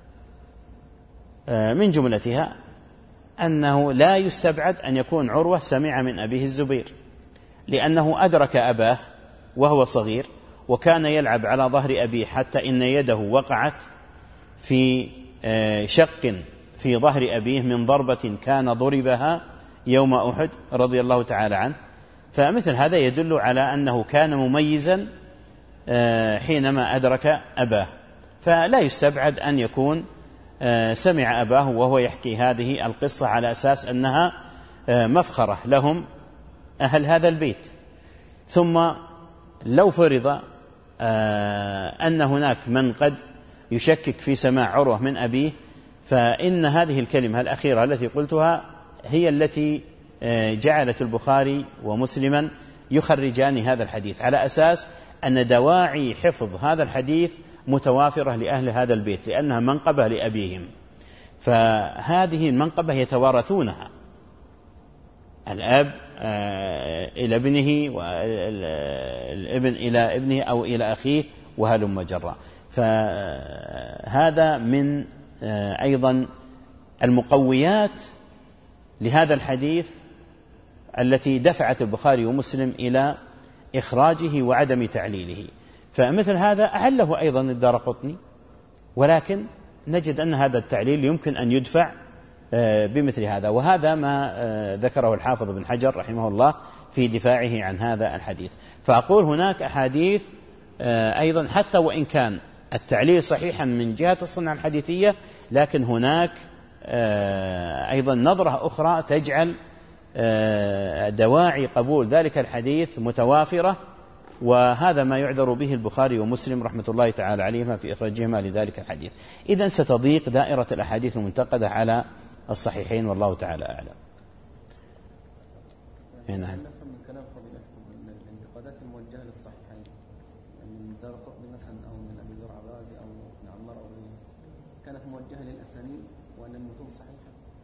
S1: من جملتها أنه لا يستبعد أن يكون عروة سمع من أبيه الزبير، لأنه أدرك أباه وهو صغير، وكان يلعب على ظهر أبيه حتى إن يده وقعت في شق في ظهر أبيه من ضربة كان ضربها يوم أحد رضي الله تعالى عنه. فمثل هذا يدل على أنه كان مميزا حينما أدرك أباه، فلا يستبعد أن يكون سمع أباه وهو يحكي هذه القصة على أساس أنها مفخرة لهم أهل هذا البيت. ثم لو فرض أن هناك من قد يشكك في سماع عروة من أبيه، فإن هذه الكلمة الأخيرة التي قلتها هي التي جعلت البخاري ومسلما يخرجان هذا الحديث، على أساس أن دواعي حفظ هذا الحديث متوافرة لأهل هذا البيت، لأنها منقبة لأبيهم، فهذه المنقبة يتوارثونها، الأب إلى ابنه والابن إلى ابنه أو إلى أخيه وهلم جرا. فهذا من أيضا المقويات لهذا الحديث التي دفعت البخاري ومسلم إلى إخراجه وعدم تعليله. فمثل هذا أعله أيضا الدارقطني، ولكن نجد أن هذا التعليل يمكن أن يدفع بمثل هذا، وهذا ما ذكره الحافظ بن حجر رحمه الله في دفاعه عن هذا الحديث. فأقول هناك أحاديث أيضا حتى وإن كان التعليل صحيحا من جهة الصنعة الحديثية، لكن هناك أيضا نظرة أخرى تجعل دواعي قبول ذلك الحديث متوافرة، وهذا ما يعذر به البخاري ومسلم رحمة الله تعالى عليهما في إخراجهما لذلك الحديث. إذن ستضيق دائرة الأحاديث المنتقدة على الصحيحين، والله تعالى أعلم.
S3: نعم. نفهم من كلام فضيلتكم أن الانتقادات الموجهة للصحيحين من دارقطني مثلا أو من أبي زرع الرازي أو من عمار أو غيره كانت موجهة للأسانيد وأن المتون صحيحة.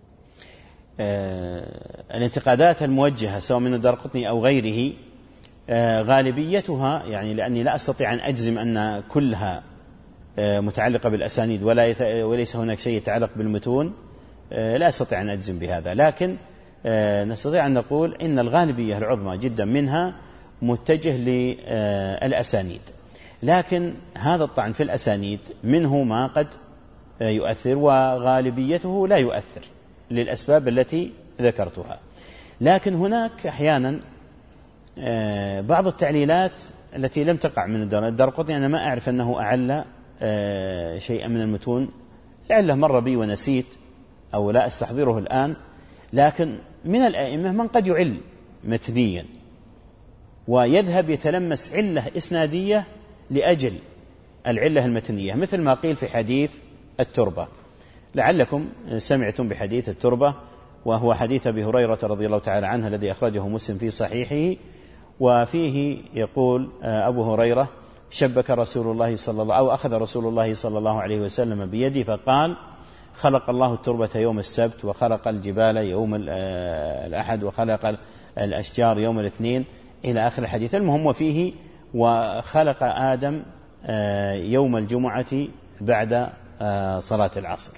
S1: آه الانتقادات الموجهة سواء من دارقطني أو غيره آه غالبيتها، يعني لأني لا أستطيع أن أجزم أن كلها آه متعلقة بالأسانيد ولا يت... وليس هناك شيء يتعلق بالمتون، آه لا أستطيع أن أجزم بهذا، لكن آه نستطيع أن نقول إن الغالبية العظمى جدا منها متجه للأسانيد. لكن هذا الطعن في الأسانيد منه ما قد يؤثر، وغالبيته لا يؤثر للأسباب التي ذكرتها. لكن هناك أحيانا بعض التعليلات التي لم تقع من الدارقطني، أنا ما أعرف أنه أعل شيئا من المتون، لعله مر بي ونسيت أو لا أستحضره الآن، لكن من الأئمة من قد يعل متنيا ويذهب يتلمس علة إسنادية لأجل العلة المتنية، مثل ما قيل في حديث التربة. لعلكم سمعتم بحديث التربة، وهو حديث أبي هريرة رضي الله تعالى عنه الذي أخرجه مسلم في صحيحه، وفيه يقول أبو هريرة: شبك رسول الله صلى الله أو أخذ رسول الله صلى الله عليه وسلم بيدي فقال: خلق الله التربة يوم السبت، وخلق الجبال يوم الأحد، وخلق الأشجار يوم الاثنين، إلى آخر الحديث. المهم وفيه: وخلق آدم يوم الجمعة بعد صلاة العصر.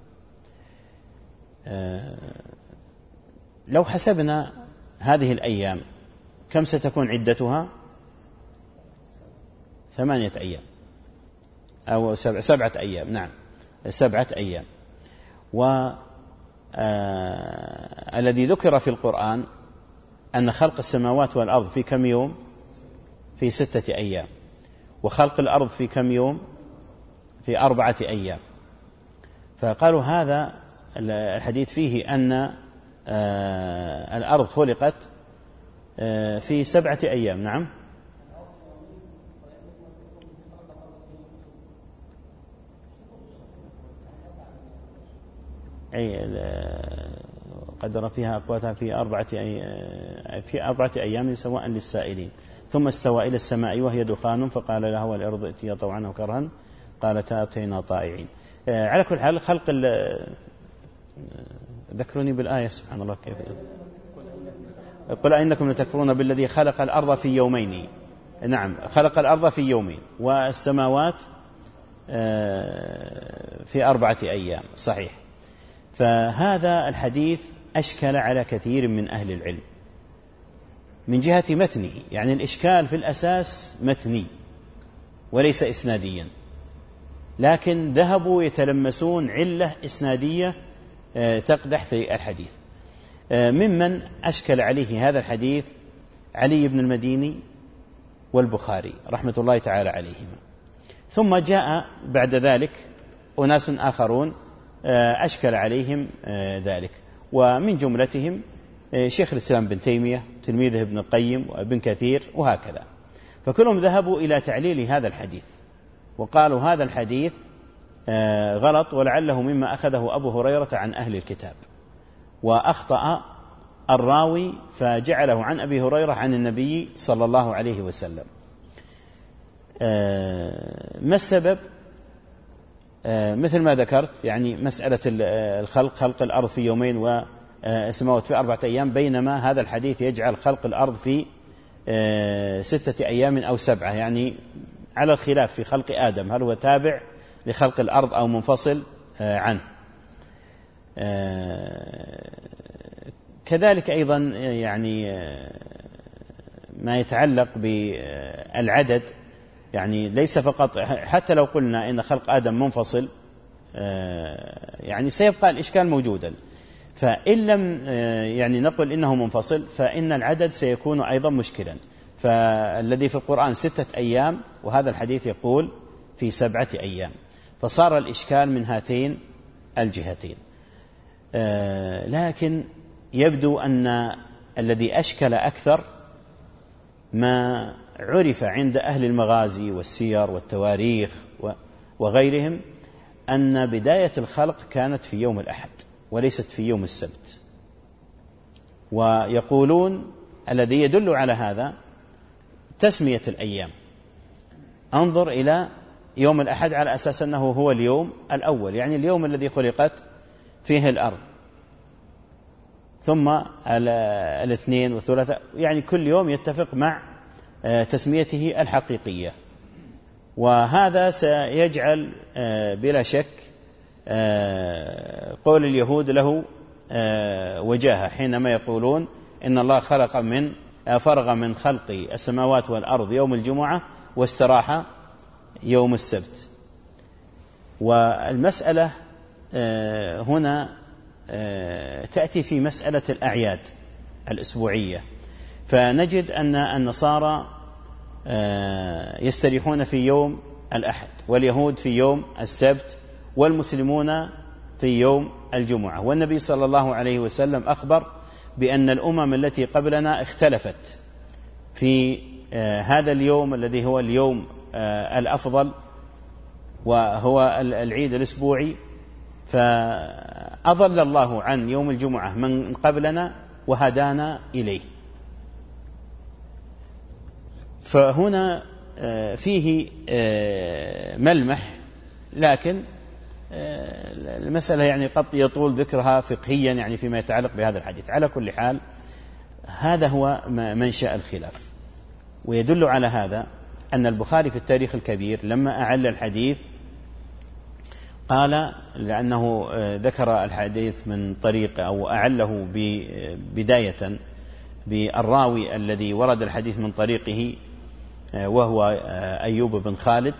S1: لو حسبنا هذه الأيام كم ستكون عدتها؟ ثمانية أيام أو سبع سبعة أيام. نعم، سبعة أيام. والذي ذكر في القرآن أن خلق السماوات والأرض في كم يوم؟ في ستة أيام. وخلق الأرض في كم يوم؟ في أربعة أيام. فقالوا هذا الحديث فيه أن الأرض خلقت في سبعة أيام. نعم، أي قدر فيها أقواتها في أربعة في أربعة أيام سواء للسائلين. ثم استوى إلى السماء وهي دخان فقال لها والأرض ائتيا طوعا وكرها قالتا أتينا طائعين. على كل حال خلق ذكروني بالآية سبحان الله كيف قل أئنكم لتكفرون بالذي خلق الأرض في يومين. نعم، خلق الأرض في يومين والسماوات في أربعة أيام. صحيح. فهذا الحديث أشكل على كثير من أهل العلم من جهة متنه، يعني الإشكال في الأساس متني وليس إسناديا، لكن ذهبوا يتلمسون علة إسنادية تقدح في الحديث. ممن أشكل عليه هذا الحديث علي بن المديني والبخاري رحمة الله تعالى عليهما. ثم جاء بعد ذلك أناس آخرون أشكل عليهم ذلك، ومن جملتهم شيخ الإسلام بن تيمية، تلميذه ابن القيم وابن كثير وهكذا. فكلهم ذهبوا إلى تعليل هذا الحديث وقالوا هذا الحديث غلط، ولعله مما أخذه أبو هريرة عن أهل الكتاب، وأخطأ الراوي فجعله عن أبي هريرة عن النبي صلى الله عليه وسلم. ما السبب؟ مثل ما ذكرت، يعني مسألة الخلق، خلق الأرض في يومين والسماوات في أربعة أيام، بينما هذا الحديث يجعل خلق الأرض في ستة أيام أو سبعة، يعني على الخلاف في خلق آدم، هل هو تابع لخلق الأرض أو منفصل عنه. كذلك أيضا يعني ما يتعلق بالعدد، يعني ليس فقط، حتى لو قلنا إن خلق آدم منفصل يعني سيبقى الإشكال موجودا، فإن لم يعني نقل إنه منفصل فإن العدد سيكون أيضا مشكلا. فالذي في القرآن ستة أيام وهذا الحديث يقول في سبعة أيام، فصار الإشكال من هاتين الجهتين. لكن يبدو أن الذي أشكل أكثر ما عرف عند أهل المغازي والسير والتواريخ وغيرهم أن بداية الخلق كانت في يوم الأحد وليست في يوم السبت. ويقولون الذي يدل على هذا تسمية الأيام، انظر إلى يوم الأحد على أساس أنه هو اليوم الأول، يعني اليوم الذي خلقت فيه الأرض، ثم الاثنين والثلاثاء، يعني كل يوم يتفق مع تسميته الحقيقية. وهذا سيجعل بلا شك قول اليهود له وجاهة حينما يقولون إن الله خلق من فرغ من خلق السماوات والأرض يوم الجمعة واستراح يوم السبت. والمسألة هنا تأتي في مسألة الأعياد الأسبوعية، فنجد أن النصارى يستريحون في يوم الأحد، واليهود في يوم السبت، والمسلمون في يوم الجمعة. والنبي صلى الله عليه وسلم أخبر بأن الأمم التي قبلنا اختلفت في هذا اليوم الذي هو اليوم الأفضل وهو العيد الأسبوعي، فأضل الله عن يوم الجمعة من قبلنا وهدانا إليه. فهنا فيه ملمح، لكن المسألة يعني قد يطول ذكرها فقهيا يعني فيما يتعلق بهذا الحديث. على كل حال هذا هو منشأ الخلاف، ويدل على هذا أن البخاري في التاريخ الكبير لما أعل الحديث قال، لأنه ذكر الحديث من طريق أو أعله بداية بالراوي الذي ورد الحديث من طريقه وهو أيوب بن خالد،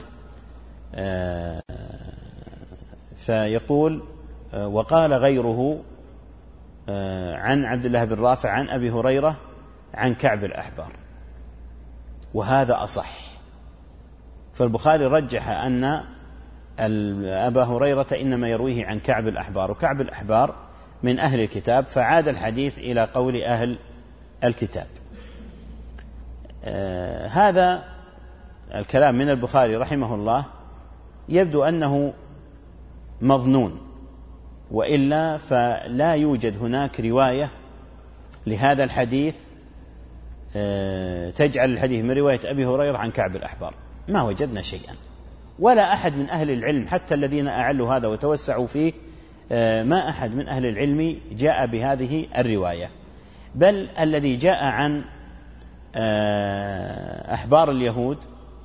S1: فيقول وقال غيره عن عبد الله بن رافع عن أبي هريرة عن كعب الأحبار، وهذا أصح. فالبخاري رجح أن أبا هريرة إنما يرويه عن كعب الأحبار، وكعب الأحبار من أهل الكتاب، فعاد الحديث إلى قول أهل الكتاب. آه هذا الكلام من البخاري رحمه الله يبدو أنه مظنون، وإلا فلا يوجد هناك رواية لهذا الحديث آه تجعل الحديث من رواية أبي هريرة عن كعب الأحبار، ما وجدنا شيئا، ولا أحد من أهل العلم حتى الذين أعلوا هذا وتوسعوا فيه آه ما أحد من أهل العلم جاء بهذه الرواية، بل الذي جاء عن آه أحبار اليهود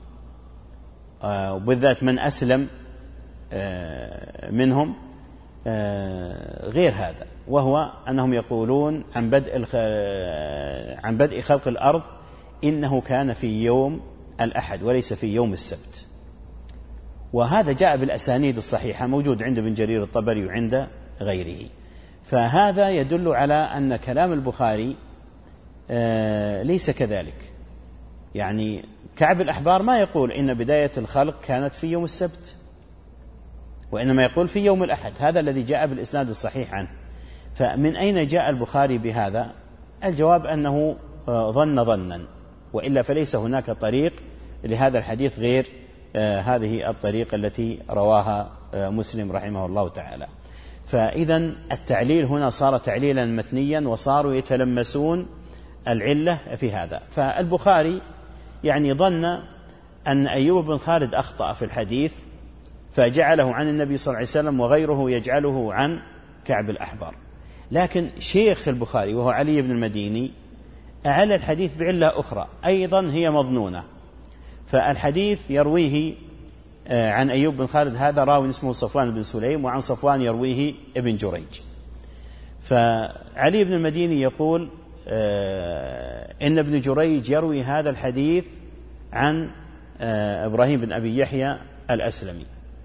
S1: آه وبالذات من أسلم آه منهم آه غير هذا، وهو أنهم يقولون عن بدء عن بدء خلق الأرض إنه كان في يوم الأحد وليس في يوم السبت، وهذا جاء بالأسانيد الصحيحة موجود عند ابن جرير الطبري وعند غيره. فهذا يدل على أن كلام البخاري آه ليس كذلك، يعني كعب الأحبار ما يقول إن بداية الخلق كانت في يوم السبت، وإنما يقول في يوم الأحد، هذا الذي جاء بالإسناد الصحيح عنه. فمن أين جاء البخاري بهذا؟ الجواب أنه آه ظن ظنا، وإلا فليس هناك طريق لهذا الحديث غير آه هذه الطريقة التي رواها آه مسلم رحمه الله تعالى. فإذا التعليل هنا صار تعليلا متنيا، وصاروا يتلمسون العلة في هذا. فالبخاري يعني ظن أن أيوب بن خالد أخطأ في الحديث فجعله عن النبي صلى الله عليه وسلم، وغيره يجعله عن كعب الأحبار. لكن شيخ البخاري وهو علي بن المديني أعل الحديث بعلة أخرى أيضا هي مظنونة. فالحديث يرويه عن أيوب بن خالد هذا راوي اسمه صفوان بن سليم، وعن صفوان يرويه ابن جريج. فعلي بن المديني يقول إن ابن جريج يروي هذا الحديث عن إبراهيم بن أبي يحيى الأسلمي،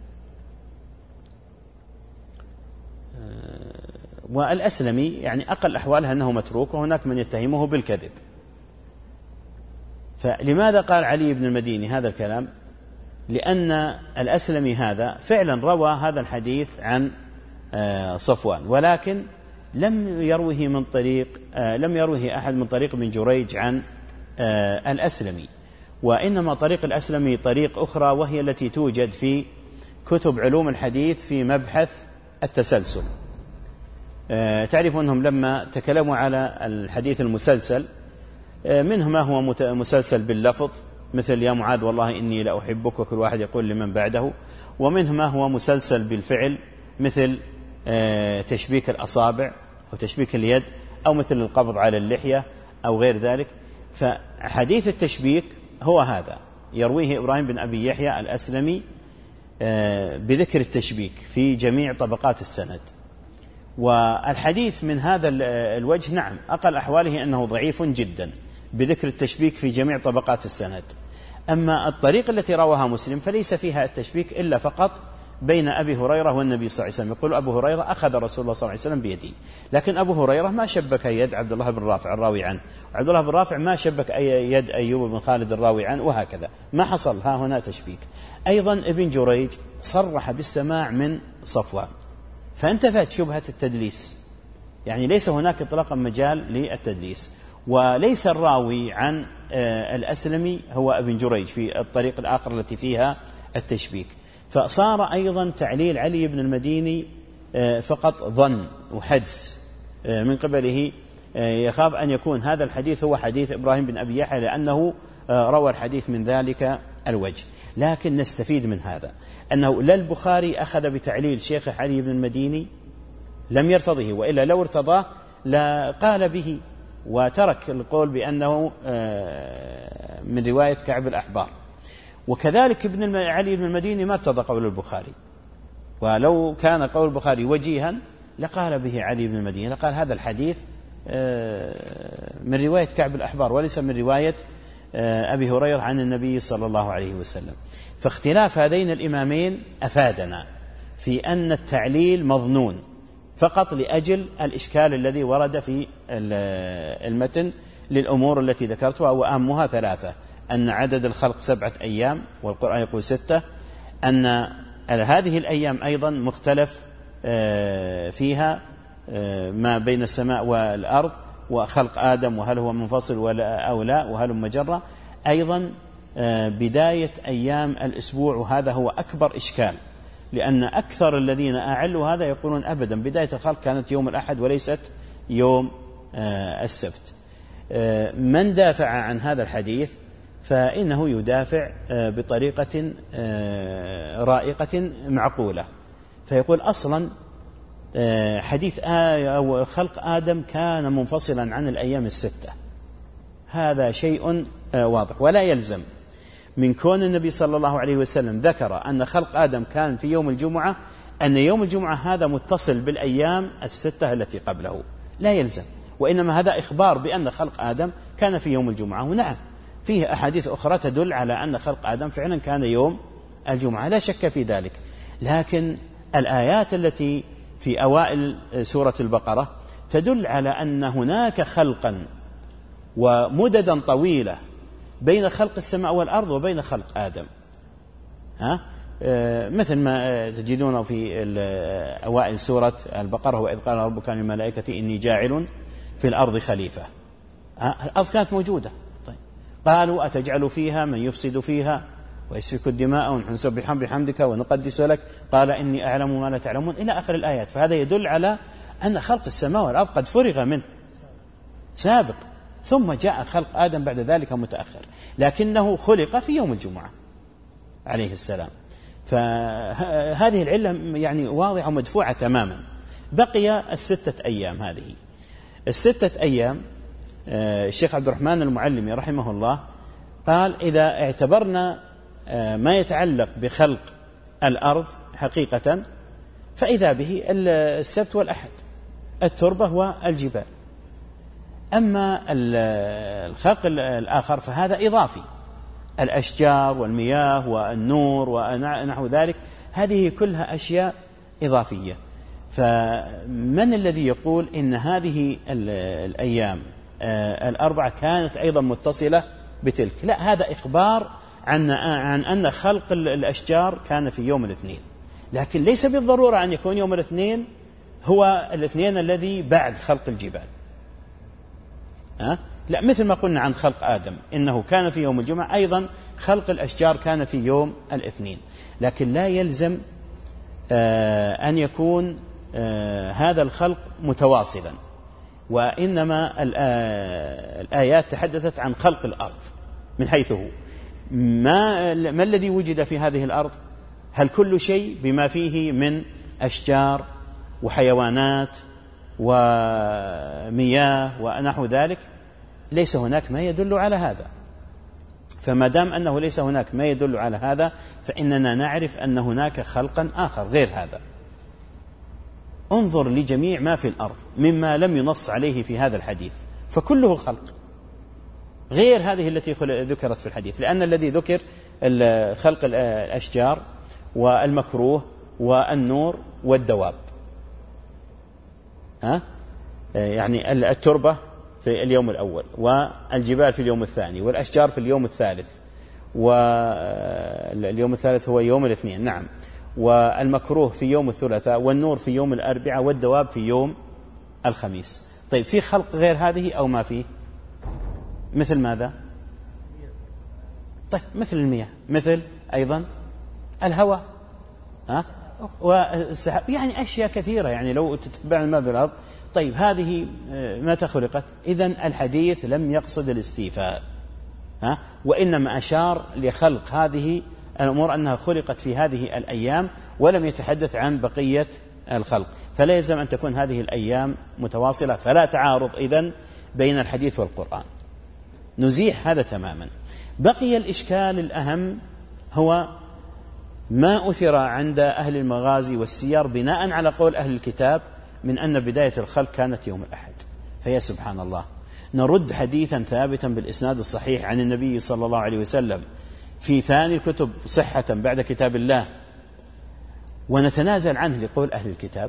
S1: والأسلمي يعني أقل أحوالها أنه متروك، وهناك من يتهمه بالكذب. فلماذا قال علي بن المديني هذا الكلام؟ لأن الأسلمي هذا فعلا روى هذا الحديث عن صفوان، ولكن لم يروه من طريق لم يروه أحد من طريق ابن جريج عن الأسلمي، وإنما طريق الأسلمي طريق أخرى، وهي التي توجد في كتب علوم الحديث في مبحث التسلسل. تعرف أنهم لما تكلموا على الحديث المسلسل منه ما هو مسلسل باللفظ مثل يا معاذ والله إني لأحبك وكل واحد يقول لمن بعده، ومنه ما هو مسلسل بالفعل مثل تشبيك الأصابع أو تشبيك اليد أو مثل القبض على اللحية أو غير ذلك. فحديث التشبيك هو هذا يرويه إبراهيم بن أبي يحيى الأسلمي بذكر التشبيك في جميع طبقات السند. والحديث من هذا الوجه نعم أقل أحواله أنه ضعيف جدا بذكر التشبيك في جميع طبقات السند. أما الطريق التي رواها مسلم فليس فيها التشبيك إلا فقط بين أبي هريرة والنبي صلى الله عليه وسلم. يقول أبو هريرة أخذ رسول الله صلى الله عليه وسلم بيدي، لكن أبو هريرة ما شبك يد عبد الله بن رافع الراوي عنه، وعبد الله بن رافع ما شبك أي يد أيوب بن خالد الراوي عنه، وهكذا ما حصل ها هنا تشبيك. أيضا ابن جريج صرح بالسماع من صفوان، فانتفت شبهة التدليس، يعني ليس هناك إطلاقا مجال للتدليس. وليس الراوي عن الأسلمي هو ابن جريج في الطريق الآخر التي فيها التشبيك. فصار أيضا تعليل علي بن المديني فقط ظن وحدس من قبله، يخاف أن يكون هذا الحديث هو حديث إبراهيم بن أبي يحيى، لأنه روى الحديث من ذلك الوجه. لكن نستفيد من هذا أنه لا البخاري أخذ بتعليل شيخ علي بن المديني لم يرتضه، وإلا لو ارتضاه لقال به وترك القول بأنه من رواية كعب الأحبار. وكذلك ابن علي بن المديني ما ارتضى قول البخاري، ولو كان قول البخاري وجيها لقال به علي بن المديني، لقال هذا الحديث من رواية كعب الأحبار وليس من رواية أبي هريرة عن النبي صلى الله عليه وسلم. فاختلاف هذين الإمامين أفادنا في أن التعليل مظنون فقط لأجل الإشكال الذي ورد في المتن للأمور التي ذكرتها، وأهمها ثلاثة: أن عدد الخلق سبعة أيام والقرآن يقول ستة، أن هذه الأيام أيضا مختلف فيها ما بين السماء والأرض، وخلق آدم وهل هو منفصل أو لا، وهل مجرة، أيضا بداية أيام الأسبوع، وهذا هو أكبر إشكال، لأن أكثر الذين أعلوا هذا يقولون أبدا بداية الخلق كانت يوم الأحد وليست يوم السبت. من دافع عن هذا الحديث فإنه يدافع بطريقة رائقة معقولة، فيقول أصلا حديث أو خلق آدم كان منفصلا عن الأيام الستة، هذا شيء واضح، ولا يلزم من كون النبي صلى الله عليه وسلم ذكر أن خلق آدم كان في يوم الجمعة أن يوم الجمعة هذا متصل بالأيام الستة التي قبله، لا يلزم، وإنما هذا إخبار بأن خلق آدم كان في يوم الجمعة. ونعم فيه أحاديث أخرى تدل على أن خلق آدم فعلا كان يوم الجمعة، لا شك في ذلك، لكن الآيات التي في أوائل سورة البقرة تدل على أن هناك خلقا ومددا طويلة بين خلق السماء والأرض وبين خلق آدم، ها؟ مثل ما تجدونه في أوائل سورة البقرة: وإذ قال ربك للملائكة إني جاعل في الأرض خليفة. الأرض كانت موجودة، طيب قالوا أتجعل فيها من يفسد فيها ويسفك الدماء ونسبح بحمدك ونقدس لك قال إني أعلم ما لا تعلمون، إلى آخر الآيات. فهذا يدل على أن خلق السماء والأرض قد فرغ منه سابق، ثم جاء خلق آدم بعد ذلك متأخر، لكنه خلق في يوم الجمعة عليه السلام. فهذه العلة يعني واضحة ومدفوعة تماما. بقي الستة أيام، هذه الستة أيام الشيخ عبد الرحمن المعلمي رحمه الله قال إذا اعتبرنا ما يتعلق بخلق الأرض حقيقة فإذا به السبت والأحد، التربة والجبال. أما الخلق الآخر فهذا إضافي، الأشجار والمياه والنور ونحو ذلك، هذه كلها أشياء إضافية. فمن الذي يقول إن هذه الأيام الأربعة كانت أيضا متصلة بتلك؟ لا، هذا إخبار عن عن أن خلق الأشجار كان في يوم الاثنين، لكن ليس بالضرورة أن يكون يوم الاثنين هو الاثنين الذي بعد خلق الجبال. أه؟ لا، مثل ما قلنا عن خلق آدم إنه كان في يوم الجمعة، أيضا خلق الأشجار كان في يوم الاثنين، لكن لا يلزم آه أن يكون آه هذا الخلق متواصلا، وإنما الآيات تحدثت عن خلق الأرض من حيث هو ما, ما الذي وجد في هذه الأرض؟ هل كل شيء بما فيه من أشجار وحيوانات ومياه ونحو ذلك؟ ليس هناك ما يدل على هذا. فما دام أنه ليس هناك ما يدل على هذا فإننا نعرف أن هناك خلقا آخر غير هذا. انظر لجميع ما في الأرض مما لم ينص عليه في هذا الحديث فكله خلق غير هذه التي ذكرت في الحديث، لأن الذي ذكر خلق الأشجار والمكروه والنور والدواب، ها؟ يعني التربة في اليوم الأول، والجبال في اليوم الثاني، والأشجار في اليوم الثالث، واليوم الثالث هو يوم الاثنين، نعم، والمكروه في يوم الثلاثاء، والنور في يوم الأربعاء، والدواب في يوم الخميس. طيب في خلق غير هذه أو ما فيه؟ مثل ماذا؟ طيب مثل المياه، مثل أيضا الهواء، ها؟ والسحاب، يعني أشياء كثيرة، يعني لو تتبع الماء بالأرض. طيب هذه متى خلقت؟ إذن الحديث لم يقصد الاستيفاء، ها؟ وإنما أشار لخلق هذه الأمور أنها خلقت في هذه الأيام، ولم يتحدث عن بقية الخلق، فلا يلزم أن تكون هذه الأيام متواصلة، فلا تعارض إذن بين الحديث والقرآن، نزيح هذا تماما. بقي الإشكال الأهم هو ما أثر عند أهل المغازي والسير بناء على قول أهل الكتاب من أن بداية الخلق كانت يوم الأحد. فيا سبحان الله، نرد حديثا ثابتا بالإسناد الصحيح عن النبي صلى الله عليه وسلم في ثاني الكتب صحة بعد كتاب الله، ونتنازل عنه لقول أهل الكتاب.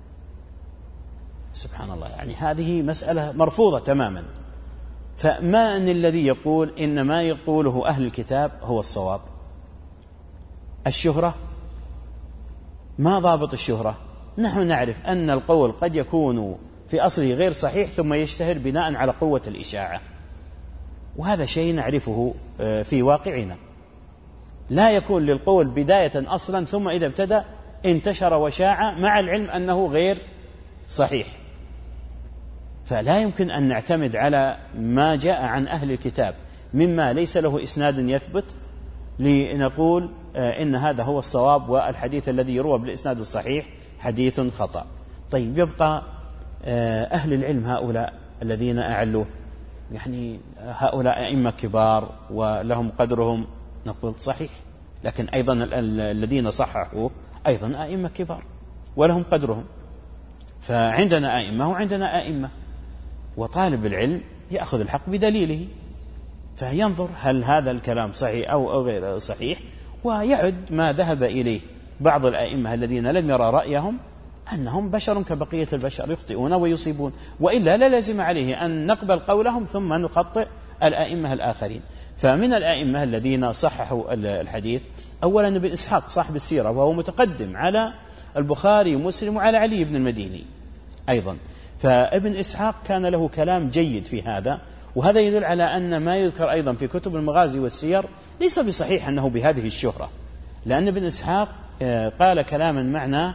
S1: سبحان الله، يعني هذه مسألة مرفوضة تماما. فما أن الذي يقول إن ما يقوله أهل الكتاب هو الصواب؟ الشهرة، ما ضابط الشهرة؟ نحن نعرف أن القول قد يكون في أصله غير صحيح ثم يشتهر بناء على قوة الإشاعة، وهذا شيء نعرفه في واقعنا. لا يكون للقول بداية أصلا ثم إذا ابتدأ انتشر وشاع مع العلم أنه غير صحيح. فلا يمكن أن نعتمد على ما جاء عن أهل الكتاب مما ليس له إسناد يثبت لنقول إن هذا هو الصواب والحديث الذي يروى بالإسناد الصحيح حديث خطأ. طيب، يبقى أهل العلم هؤلاء الذين أعلوا، يعني هؤلاء أئمة كبار ولهم قدرهم، نقول صحيح، لكن أيضا الذين صححوا أيضا أئمة كبار ولهم قدرهم. فعندنا أئمة وعندنا أئمة، وطالب العلم يأخذ الحق بدليله، فينظر هل هذا الكلام صحيح أو غير صحيح، ويعد ما ذهب إليه بعض الأئمة الذين لم يرى رأيهم أنهم بشر كبقية البشر، يخطئون ويصيبون، وإلا لا لازم عليه أن نقبل قولهم ثم نخطئ الأئمة الآخرين. فمن الأئمة الذين صححوا الحديث أولا ابن إسحاق صاحب السيرة، وهو متقدم على البخاري ومسلم وعلى علي بن المديني أيضا. فابن إسحاق كان له كلام جيد في هذا، وهذا يدل على أن ما يذكر أيضا في كتب المغازي والسير ليس بصحيح أنه بهذه الشهرة، لأن ابن إسحاق قال كلاما معناه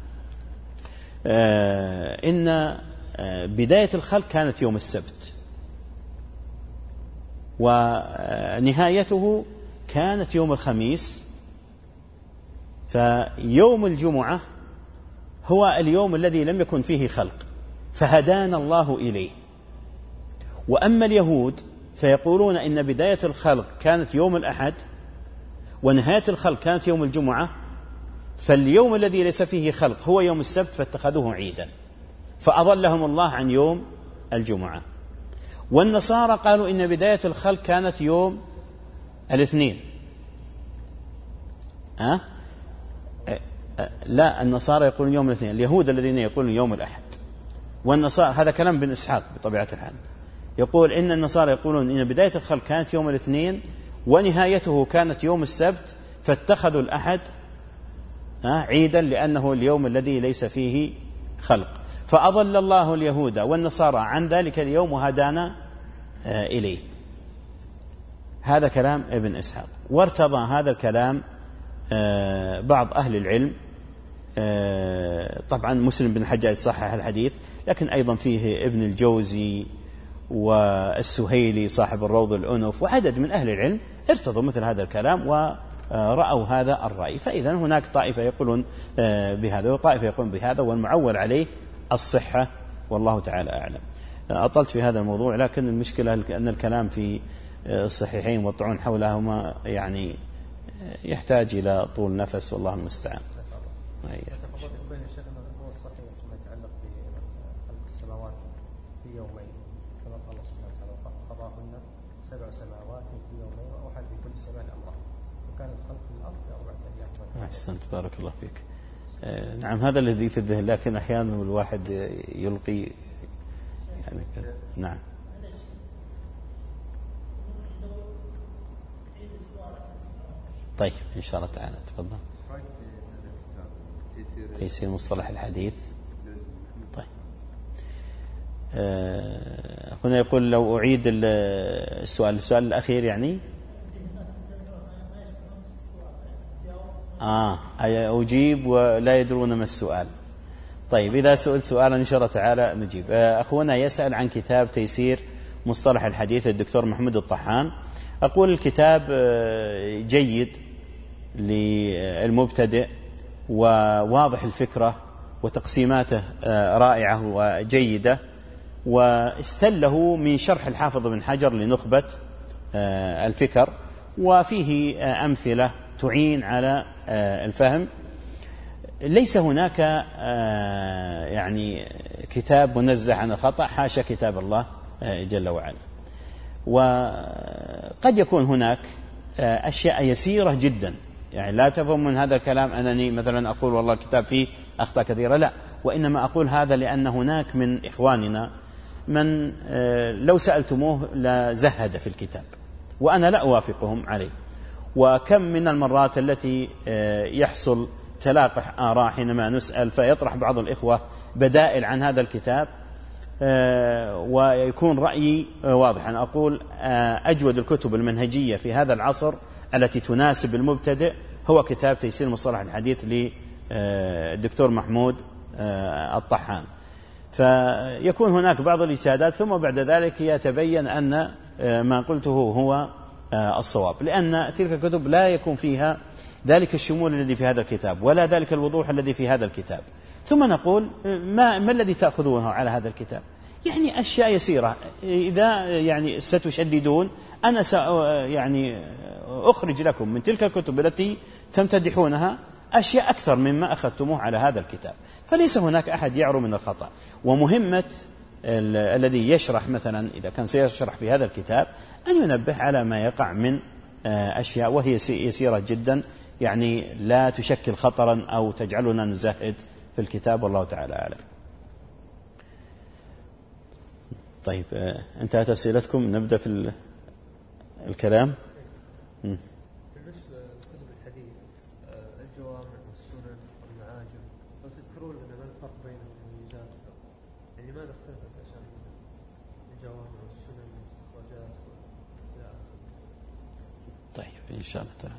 S1: إن بداية الخلق كانت يوم السبت، ونهايته كانت يوم الخميس، فيوم الجمعة هو اليوم الذي لم يكن فيه خلق فهدانا الله إليه. وأما اليهود فيقولون إن بداية الخلق كانت يوم الأحد ونهاية الخلق كانت يوم الجمعة، فاليوم الذي ليس فيه خلق هو يوم السبت فاتخذوه عيدا، فأضلهم الله عن يوم الجمعة. والنصارى قالوا إن بداية الخلق كانت يوم الاثنين. أه؟ أه؟ أه؟ لا، النصارى يقولون يوم الاثنين، اليهود الذين يقولون يوم الأحد. والنصارى، هذا كلام بن إسحاق بطبيعة الحال، يقول إن النصارى يقولون إن بداية الخلق كانت يوم الاثنين ونهايته كانت يوم السبت، فاتخذوا الأحد عيدا لأنه اليوم الذي ليس فيه خلق، فأضل الله اليهود والنصارى عن ذلك اليوم وهدانا إليه. هذا كلام ابن إسحاق. وارتضى هذا الكلام بعض أهل العلم، طبعا مسلم بن الحجاج صحح الحديث، لكن أيضا فيه ابن الجوزي والسهيلي صاحب الروض الأنف وعدد من أهل العلم ارتضوا مثل هذا الكلام ورأوا هذا الرأي. فإذا هناك طائفة يقولون بهذا وطائفة يقولون بهذا، والمعول عليه الصحة، والله تعالى أعلم. أطلت في هذا الموضوع، لكن المشكلة أن الكلام في الصحيحين والطعون حولهما يعني يحتاج إلى طول نفس، والله المستعان.
S2: هو الصحيح ما يتعلق بخلق السماوات في يومين، كما قال الله سبحانه وتعالى قضاهن سبع سماوات في يومين وأوحى في كل سماء أمرها، وكان الخلق في الأرض أربعة أيام.
S1: أحسنت، بارك الله فيك. نعم، هذا الذي في الذهن، لكن أحيانا الواحد يلقي يعني نعم. طيب إن شاء الله تعالى تفضل. تيسير مصطلح الحديث. طيب هنا يقول لو أعيد السؤال السؤال الأخير يعني آه أجيب ولا يدرون ما السؤال. طيب إذا سئلت سؤالا إن شاء الله تعالى نجيب. أخونا يسأل عن كتاب تيسير مصطلح الحديث للدكتور محمد الطحان. أقول الكتاب جيد للمبتدئ وواضح الفكرة وتقسيماته رائعة وجيدة، واستله من شرح الحافظ بن حجر لنخبة الفكر، وفيه أمثلة تعين على الفهم. ليس هناك يعني كتاب منزه عن الخطأ، حاشا كتاب الله جل وعلا. وقد يكون هناك أشياء يسيرة جدا، يعني لا تفهم من هذا الكلام أنني مثلا أقول والله الكتاب فيه أخطاء كثيرة، لا، وإنما أقول هذا لأن هناك من إخواننا من لو سألتموه لزهد في الكتاب، وأنا لا أوافقهم عليه. وكم من المرات التي يحصل تلاقح آراء حينما نسأل، فيطرح بعض الإخوة بدائل عن هذا الكتاب ويكون رأيي واضح. أنا أقول أجود الكتب المنهجية في هذا العصر التي تناسب المبتدئ هو كتاب تيسير مصطلح الحديث للدكتور محمود الطحان. فيكون هناك بعض الإجتهادات ثم بعد ذلك يتبين أن ما قلته هو الصواب، لأن تلك الكتب لا يكون فيها ذلك الشمول الذي في هذا الكتاب ولا ذلك الوضوح الذي في هذا الكتاب. ثم نقول ما, ما الذي تأخذونه على هذا الكتاب؟ يعني أشياء يسيرة. إذا يعني ستشددون أنا يعني أخرج لكم من تلك الكتب التي تمتدحونها أشياء أكثر مما أخذتموه على هذا الكتاب. فليس هناك أحد يعرو من الخطأ. ومهمة الذي يشرح مثلا إذا كان سيشرح في هذا الكتاب أن ينبه على ما يقع من أشياء وهي يسيرة جدا، يعني لا تشكل خطرا أو تجعلنا نزهد في الكتاب، والله تعالى أعلم. طيب انتهت أسئلتكم، نبدأ في الكلام.
S4: بالنسبة لكتب الحديث الجوامع والسنن والمعاجم، لو تذكرون لنا ما الفرق بينهم والميزات، يعني ماذا اختلفت أسامي الجوامع والسنن والمستخرجات إلى آخره؟
S1: طيب إن شاء الله تعالى.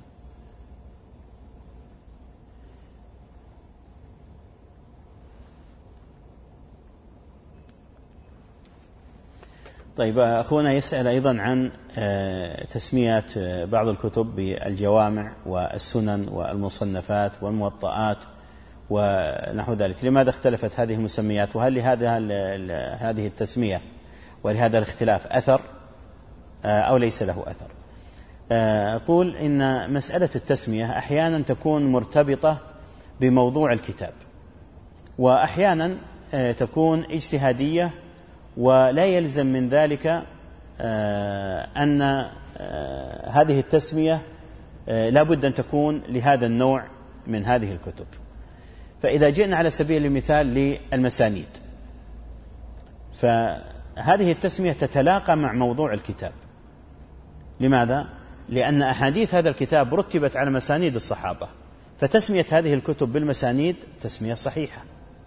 S1: طيب أخونا يسأل أيضا عن تسمية بعض الكتب بالجوامع والسنن والمصنفات والموطئات ونحو ذلك، لماذا اختلفت هذه المسميات؟ وهل لهذا هذه التسمية ولهذا الاختلاف أثر أو ليس له أثر؟ أقول إن مسألة التسمية أحيانا تكون مرتبطة بموضوع الكتاب، وأحيانا تكون اجتهادية، ولا يلزم من ذلك أن هذه التسمية لا بد أن تكون لهذا النوع من هذه الكتب. فإذا جئنا على سبيل المثال للمسانيد، فهذه التسمية تتلاقى مع موضوع الكتاب. لماذا؟ لأن أحاديث هذا الكتاب رتبت على مسانيد الصحابة، فتسمية هذه الكتب بالمسانيد تسمية صحيحة.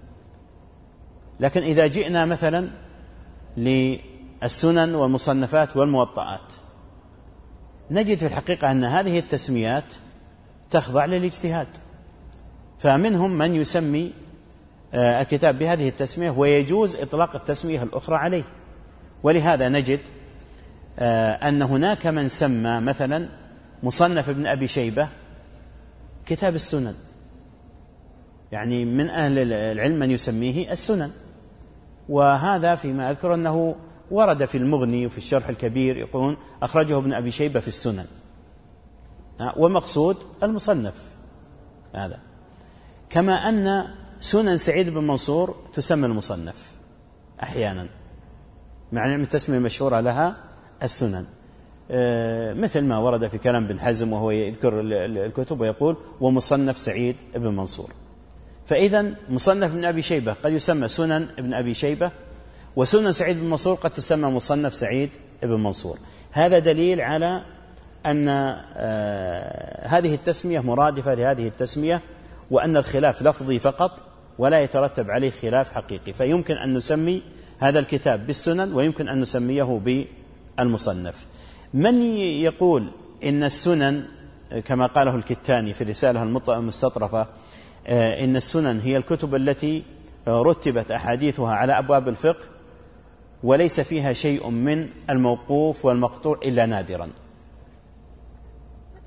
S1: لكن إذا جئنا مثلا للسنن والمصنفات والموطئات، نجد في الحقيقة أن هذه التسميات تخضع للاجتهاد، فمنهم من يسمي الكتاب بهذه التسمية ويجوز إطلاق التسمية الأخرى عليه. ولهذا نجد أن هناك من سمى مثلا مصنف ابن أبي شيبة كتاب السنن، يعني من أهل العلم من يسميه السنن، وهذا فيما أذكر أنه ورد في المغني وفي الشرح الكبير يقولون أخرجه ابن أبي شيبة في السنن، ومقصود المصنف هذا. كما أن سنن سعيد بن منصور تسمى المصنف أحيانا، مع أن التسمية مشهورة لها السنن، مثل ما ورد في كلام بن حزم وهو يذكر الكتب ويقول ومصنف سعيد بن منصور. فإذا مصنف ابن أبي شيبة قد يسمى سنن ابن أبي شيبة، وسنن سعيد بن منصور قد تسمى مصنف سعيد بن منصور. هذا دليل على أن هذه التسمية مرادفة لهذه التسمية، وأن الخلاف لفظي فقط ولا يترتب عليه خلاف حقيقي. فيمكن أن نسمي هذا الكتاب بالسنن ويمكن أن نسميه بالمصنف. من يقول إن السنن كما قاله الكتاني في الرسالة المستطرفة إن السنن هي الكتب التي رتبت أحاديثها على أبواب الفقه وليس فيها شيء من الموقوف والمقطوع إلا نادرا،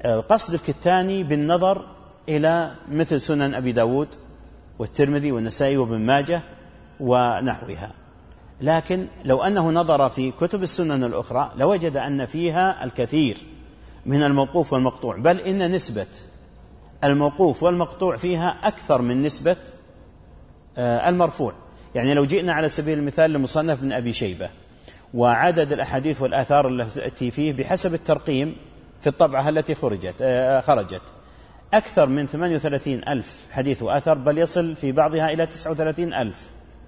S1: قصد الكتاني بالنظر إلى مثل سنن أبي داود والترمذي والنسائي وابن ماجه ونحوها. لكن لو أنه نظر في كتب السنن الأخرى لوجد أن فيها الكثير من الموقوف والمقطوع، بل إن نسبة الموقوف والمقطوع فيها أكثر من نسبة المرفوع. يعني لو جئنا على سبيل المثال لمصنف ابن أبي شيبة وعدد الأحاديث والآثار التي فيه بحسب الترقيم في الطبعة التي خرجت خرجت أكثر من ثمانية وثلاثين ألف حديث وآثار، بل يصل في بعضها إلى تسعة وثلاثين ألف.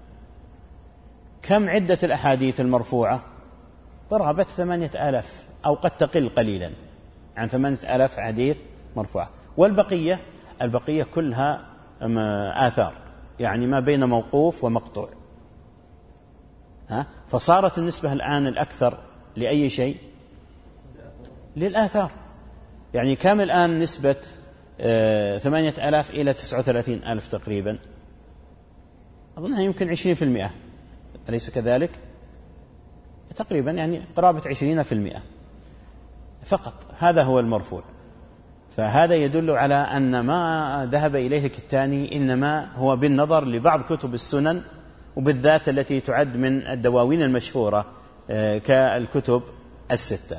S1: كم عدة الأحاديث المرفوعة؟ قرابة ثمانية آلاف أو قد تقل قليلا عن ثمانية آلاف حديث مرفوعة. والبقية البقية كلها آثار، يعني ما بين موقوف ومقطوع. ها؟ فصارت النسبة الآن الأكثر لأي شيء؟ للآثار. يعني كم الآن نسبة آه ثمانية آلاف إلى تسعة وثلاثين ألف تقريبا؟ أظنها يمكن عشرين في المئة، أليس كذلك؟ تقريبا يعني قرابة عشرين في المئة فقط، هذا هو المرفوع. فهذا يدل على أن ما ذهب إليه الكتاني إنما هو بالنظر لبعض كتب السنن، وبالذات التي تعد من الدواوين المشهورة كالكتب الستة.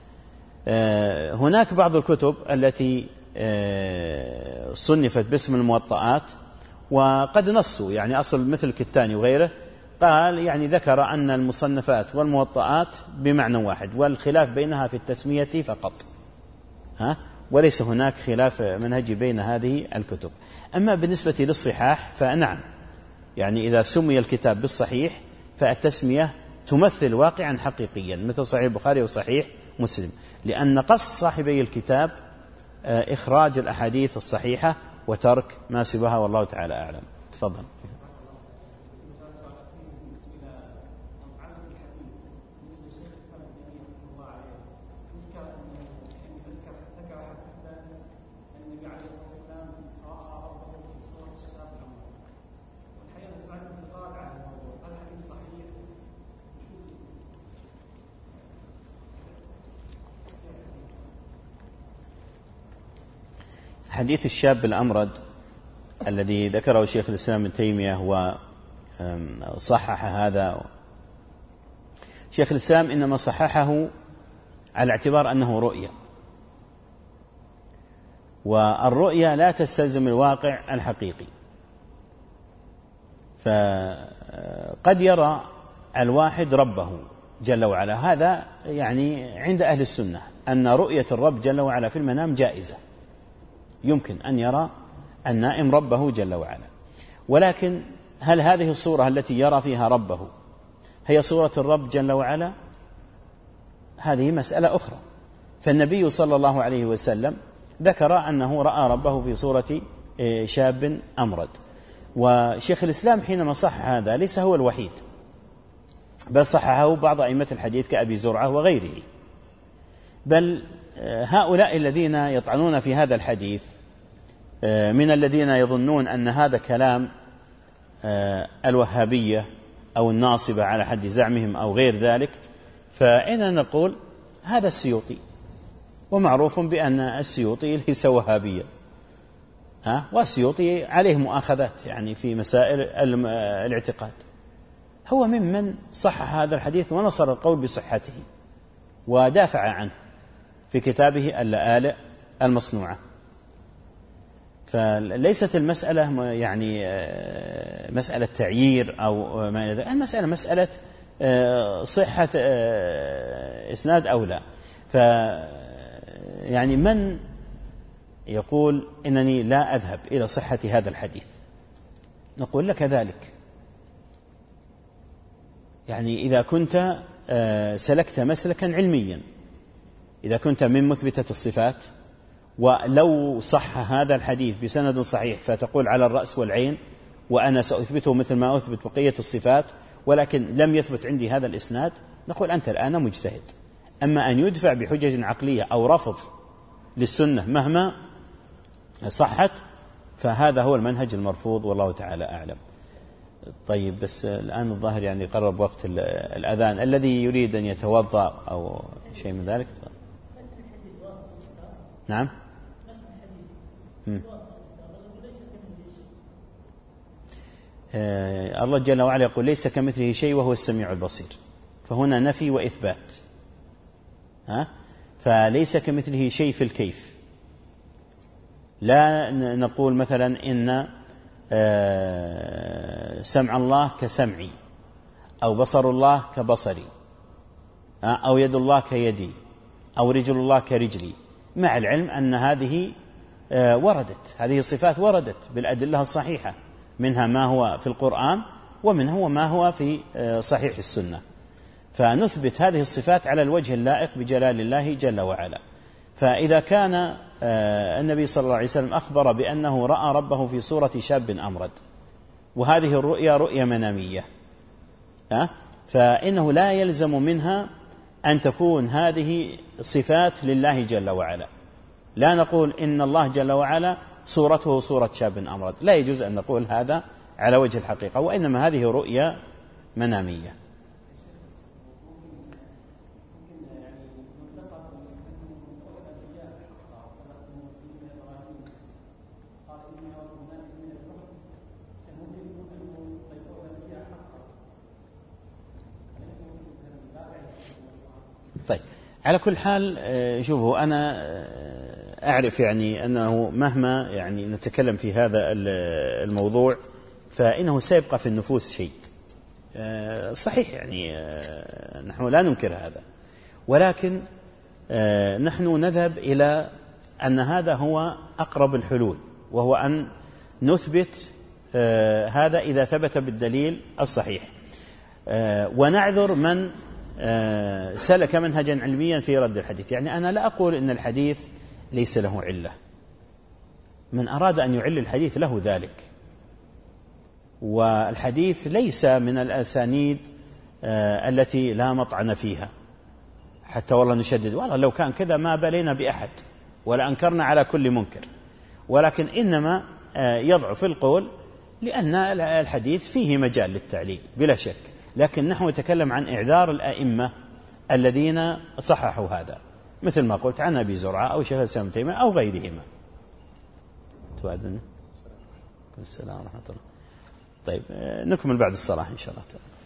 S1: هناك بعض الكتب التي صنفت باسم الموطئات وقد نصوا، يعني أصل مثل الكتاني وغيره قال يعني ذكر أن المصنفات والموطئات بمعنى واحد، والخلاف بينها في التسمية فقط، ها؟ وليس هناك خلاف منهجي بين هذه الكتب. أما بالنسبة للصحاح فنعم، يعني إذا سمي الكتاب بالصحيح فالتسمية تمثل واقعا حقيقيا مثل صحيح البخاري وصحيح مسلم، لأن قصد صاحبي الكتاب إخراج الأحاديث الصحيحة وترك ما سواها، والله تعالى أعلم. تفضل. حديث الشاب الأمرد الذي ذكره شيخ الإسلام ابن تيمية وصحح هذا، شيخ الإسلام إنما صححه على اعتبار أنه رؤية، والرؤية لا تستلزم الواقع الحقيقي. فقد يرى الواحد ربه جل وعلا، هذا يعني عند أهل السنة أن رؤية الرب جل وعلا في المنام جائزة، يمكن أن يرى النائم ربه جل وعلا. ولكن هل هذه الصورة التي يرى فيها ربه هي صورة الرب جل وعلا؟ هذه مسألة أخرى. فالنبي صلى الله عليه وسلم ذكر أنه رأى ربه في صورة شاب أمرد، وشيخ الإسلام حينما صح هذا ليس هو الوحيد، بل صححه بعض أئمة الحديث كأبي زرعة وغيره. بل هؤلاء الذين يطعنون في هذا الحديث من الذين يظنون أن هذا كلام الوهابية أو الناصبة على حد زعمهم أو غير ذلك، فإن نقول هذا السيوطي، ومعروف بأن السيوطي ليس وهابيا، ها؟ والسيوطي عليه مؤاخذات يعني في مسائل الاعتقاد، هو ممن صحح هذا الحديث ونصر القول بصحته ودافع عنه في كتابه اللآلئ المصنوعة. فليست المسألة يعني مسألة تعيير أو ما إلى ذلك، المسألة مسألة صحة إسناد أو لا. ف يعني من يقول إنني لا أذهب إلى صحة هذا الحديث، نقول لك ذلك. يعني إذا كنت سلكت مسلكا علميا، إذا كنت من مثبتة الصفات، ولو صح هذا الحديث بسند صحيح فتقول على الرأس والعين وأنا سأثبته مثل ما أثبت بقية الصفات، ولكن لم يثبت عندي هذا الإسناد، نقول أنت الآن مجتهد. أما أن يدفع بحجج عقلية أو رفض للسنة مهما صحت، فهذا هو المنهج المرفوض، والله تعالى أعلم. طيب، بس الآن الظاهر يعني قرب وقت الأذان، الذي يريد أن يتوضأ أو شيء من ذلك. نعم. آه الله جل وعلا يقول ليس كمثله شيء وهو السميع البصير، فهنا نفي وإثبات. ها؟ فليس كمثله شيء في الكيف. لا نقول مثلا إن آه سمع الله كسمعي، أو بصر الله كبصري، أو يد الله كيدي، أو رجل الله كرجلي، مع العلم أن هذه وردت، هذه الصفات وردت بالأدلة الصحيحة، منها ما هو في القرآن ومنها ما هو في صحيح السنة، فنثبت هذه الصفات على الوجه اللائق بجلال الله جل وعلا. فإذا كان النبي صلى الله عليه وسلم أخبر بأنه رأى ربه في صورة شاب أمرد، وهذه الرؤيا رؤيا منامية، فإنه لا يلزم منها أن تكون هذه صفات لله جل وعلا. لا نقول إن الله جل وعلا صورته صورة شاب أمرد، لا يجوز أن نقول هذا على وجه الحقيقة، وإنما هذه رؤيا منامية. طيب، على كل حال شوفوا، أنا أعرف يعني أنه مهما يعني نتكلم في هذا الموضوع فإنه سيبقى في النفوس شيء صحيح، يعني نحن لا ننكر هذا، ولكن نحن نذهب إلى أن هذا هو أقرب الحلول، وهو أن نثبت هذا إذا ثبت بالدليل الصحيح، ونعذر من سلك منهجا علميا في رد الحديث. يعني أنا لا أقول إن الحديث ليس له علة، من أراد أن يعل الحديث له ذلك، والحديث ليس من الأسانيد التي لا مطعن فيها، حتى والله نشدد والله لو كان كذا ما بلينا بأحد ولا أنكرنا على كل منكر، ولكن إنما يضعف القول لأن الحديث فيه مجال للتعليل بلا شك، لكن نحن نتكلم عن إعذار الأئمة الذين صححوا هذا، مثل ما قلت عن أبي زرعة أو شيخ الإسلام ابن تيمية أو غيرهما. تؤذن السلام ورحمة الله. طيب نكمل بعد الصلاة إن شاء الله تعالى.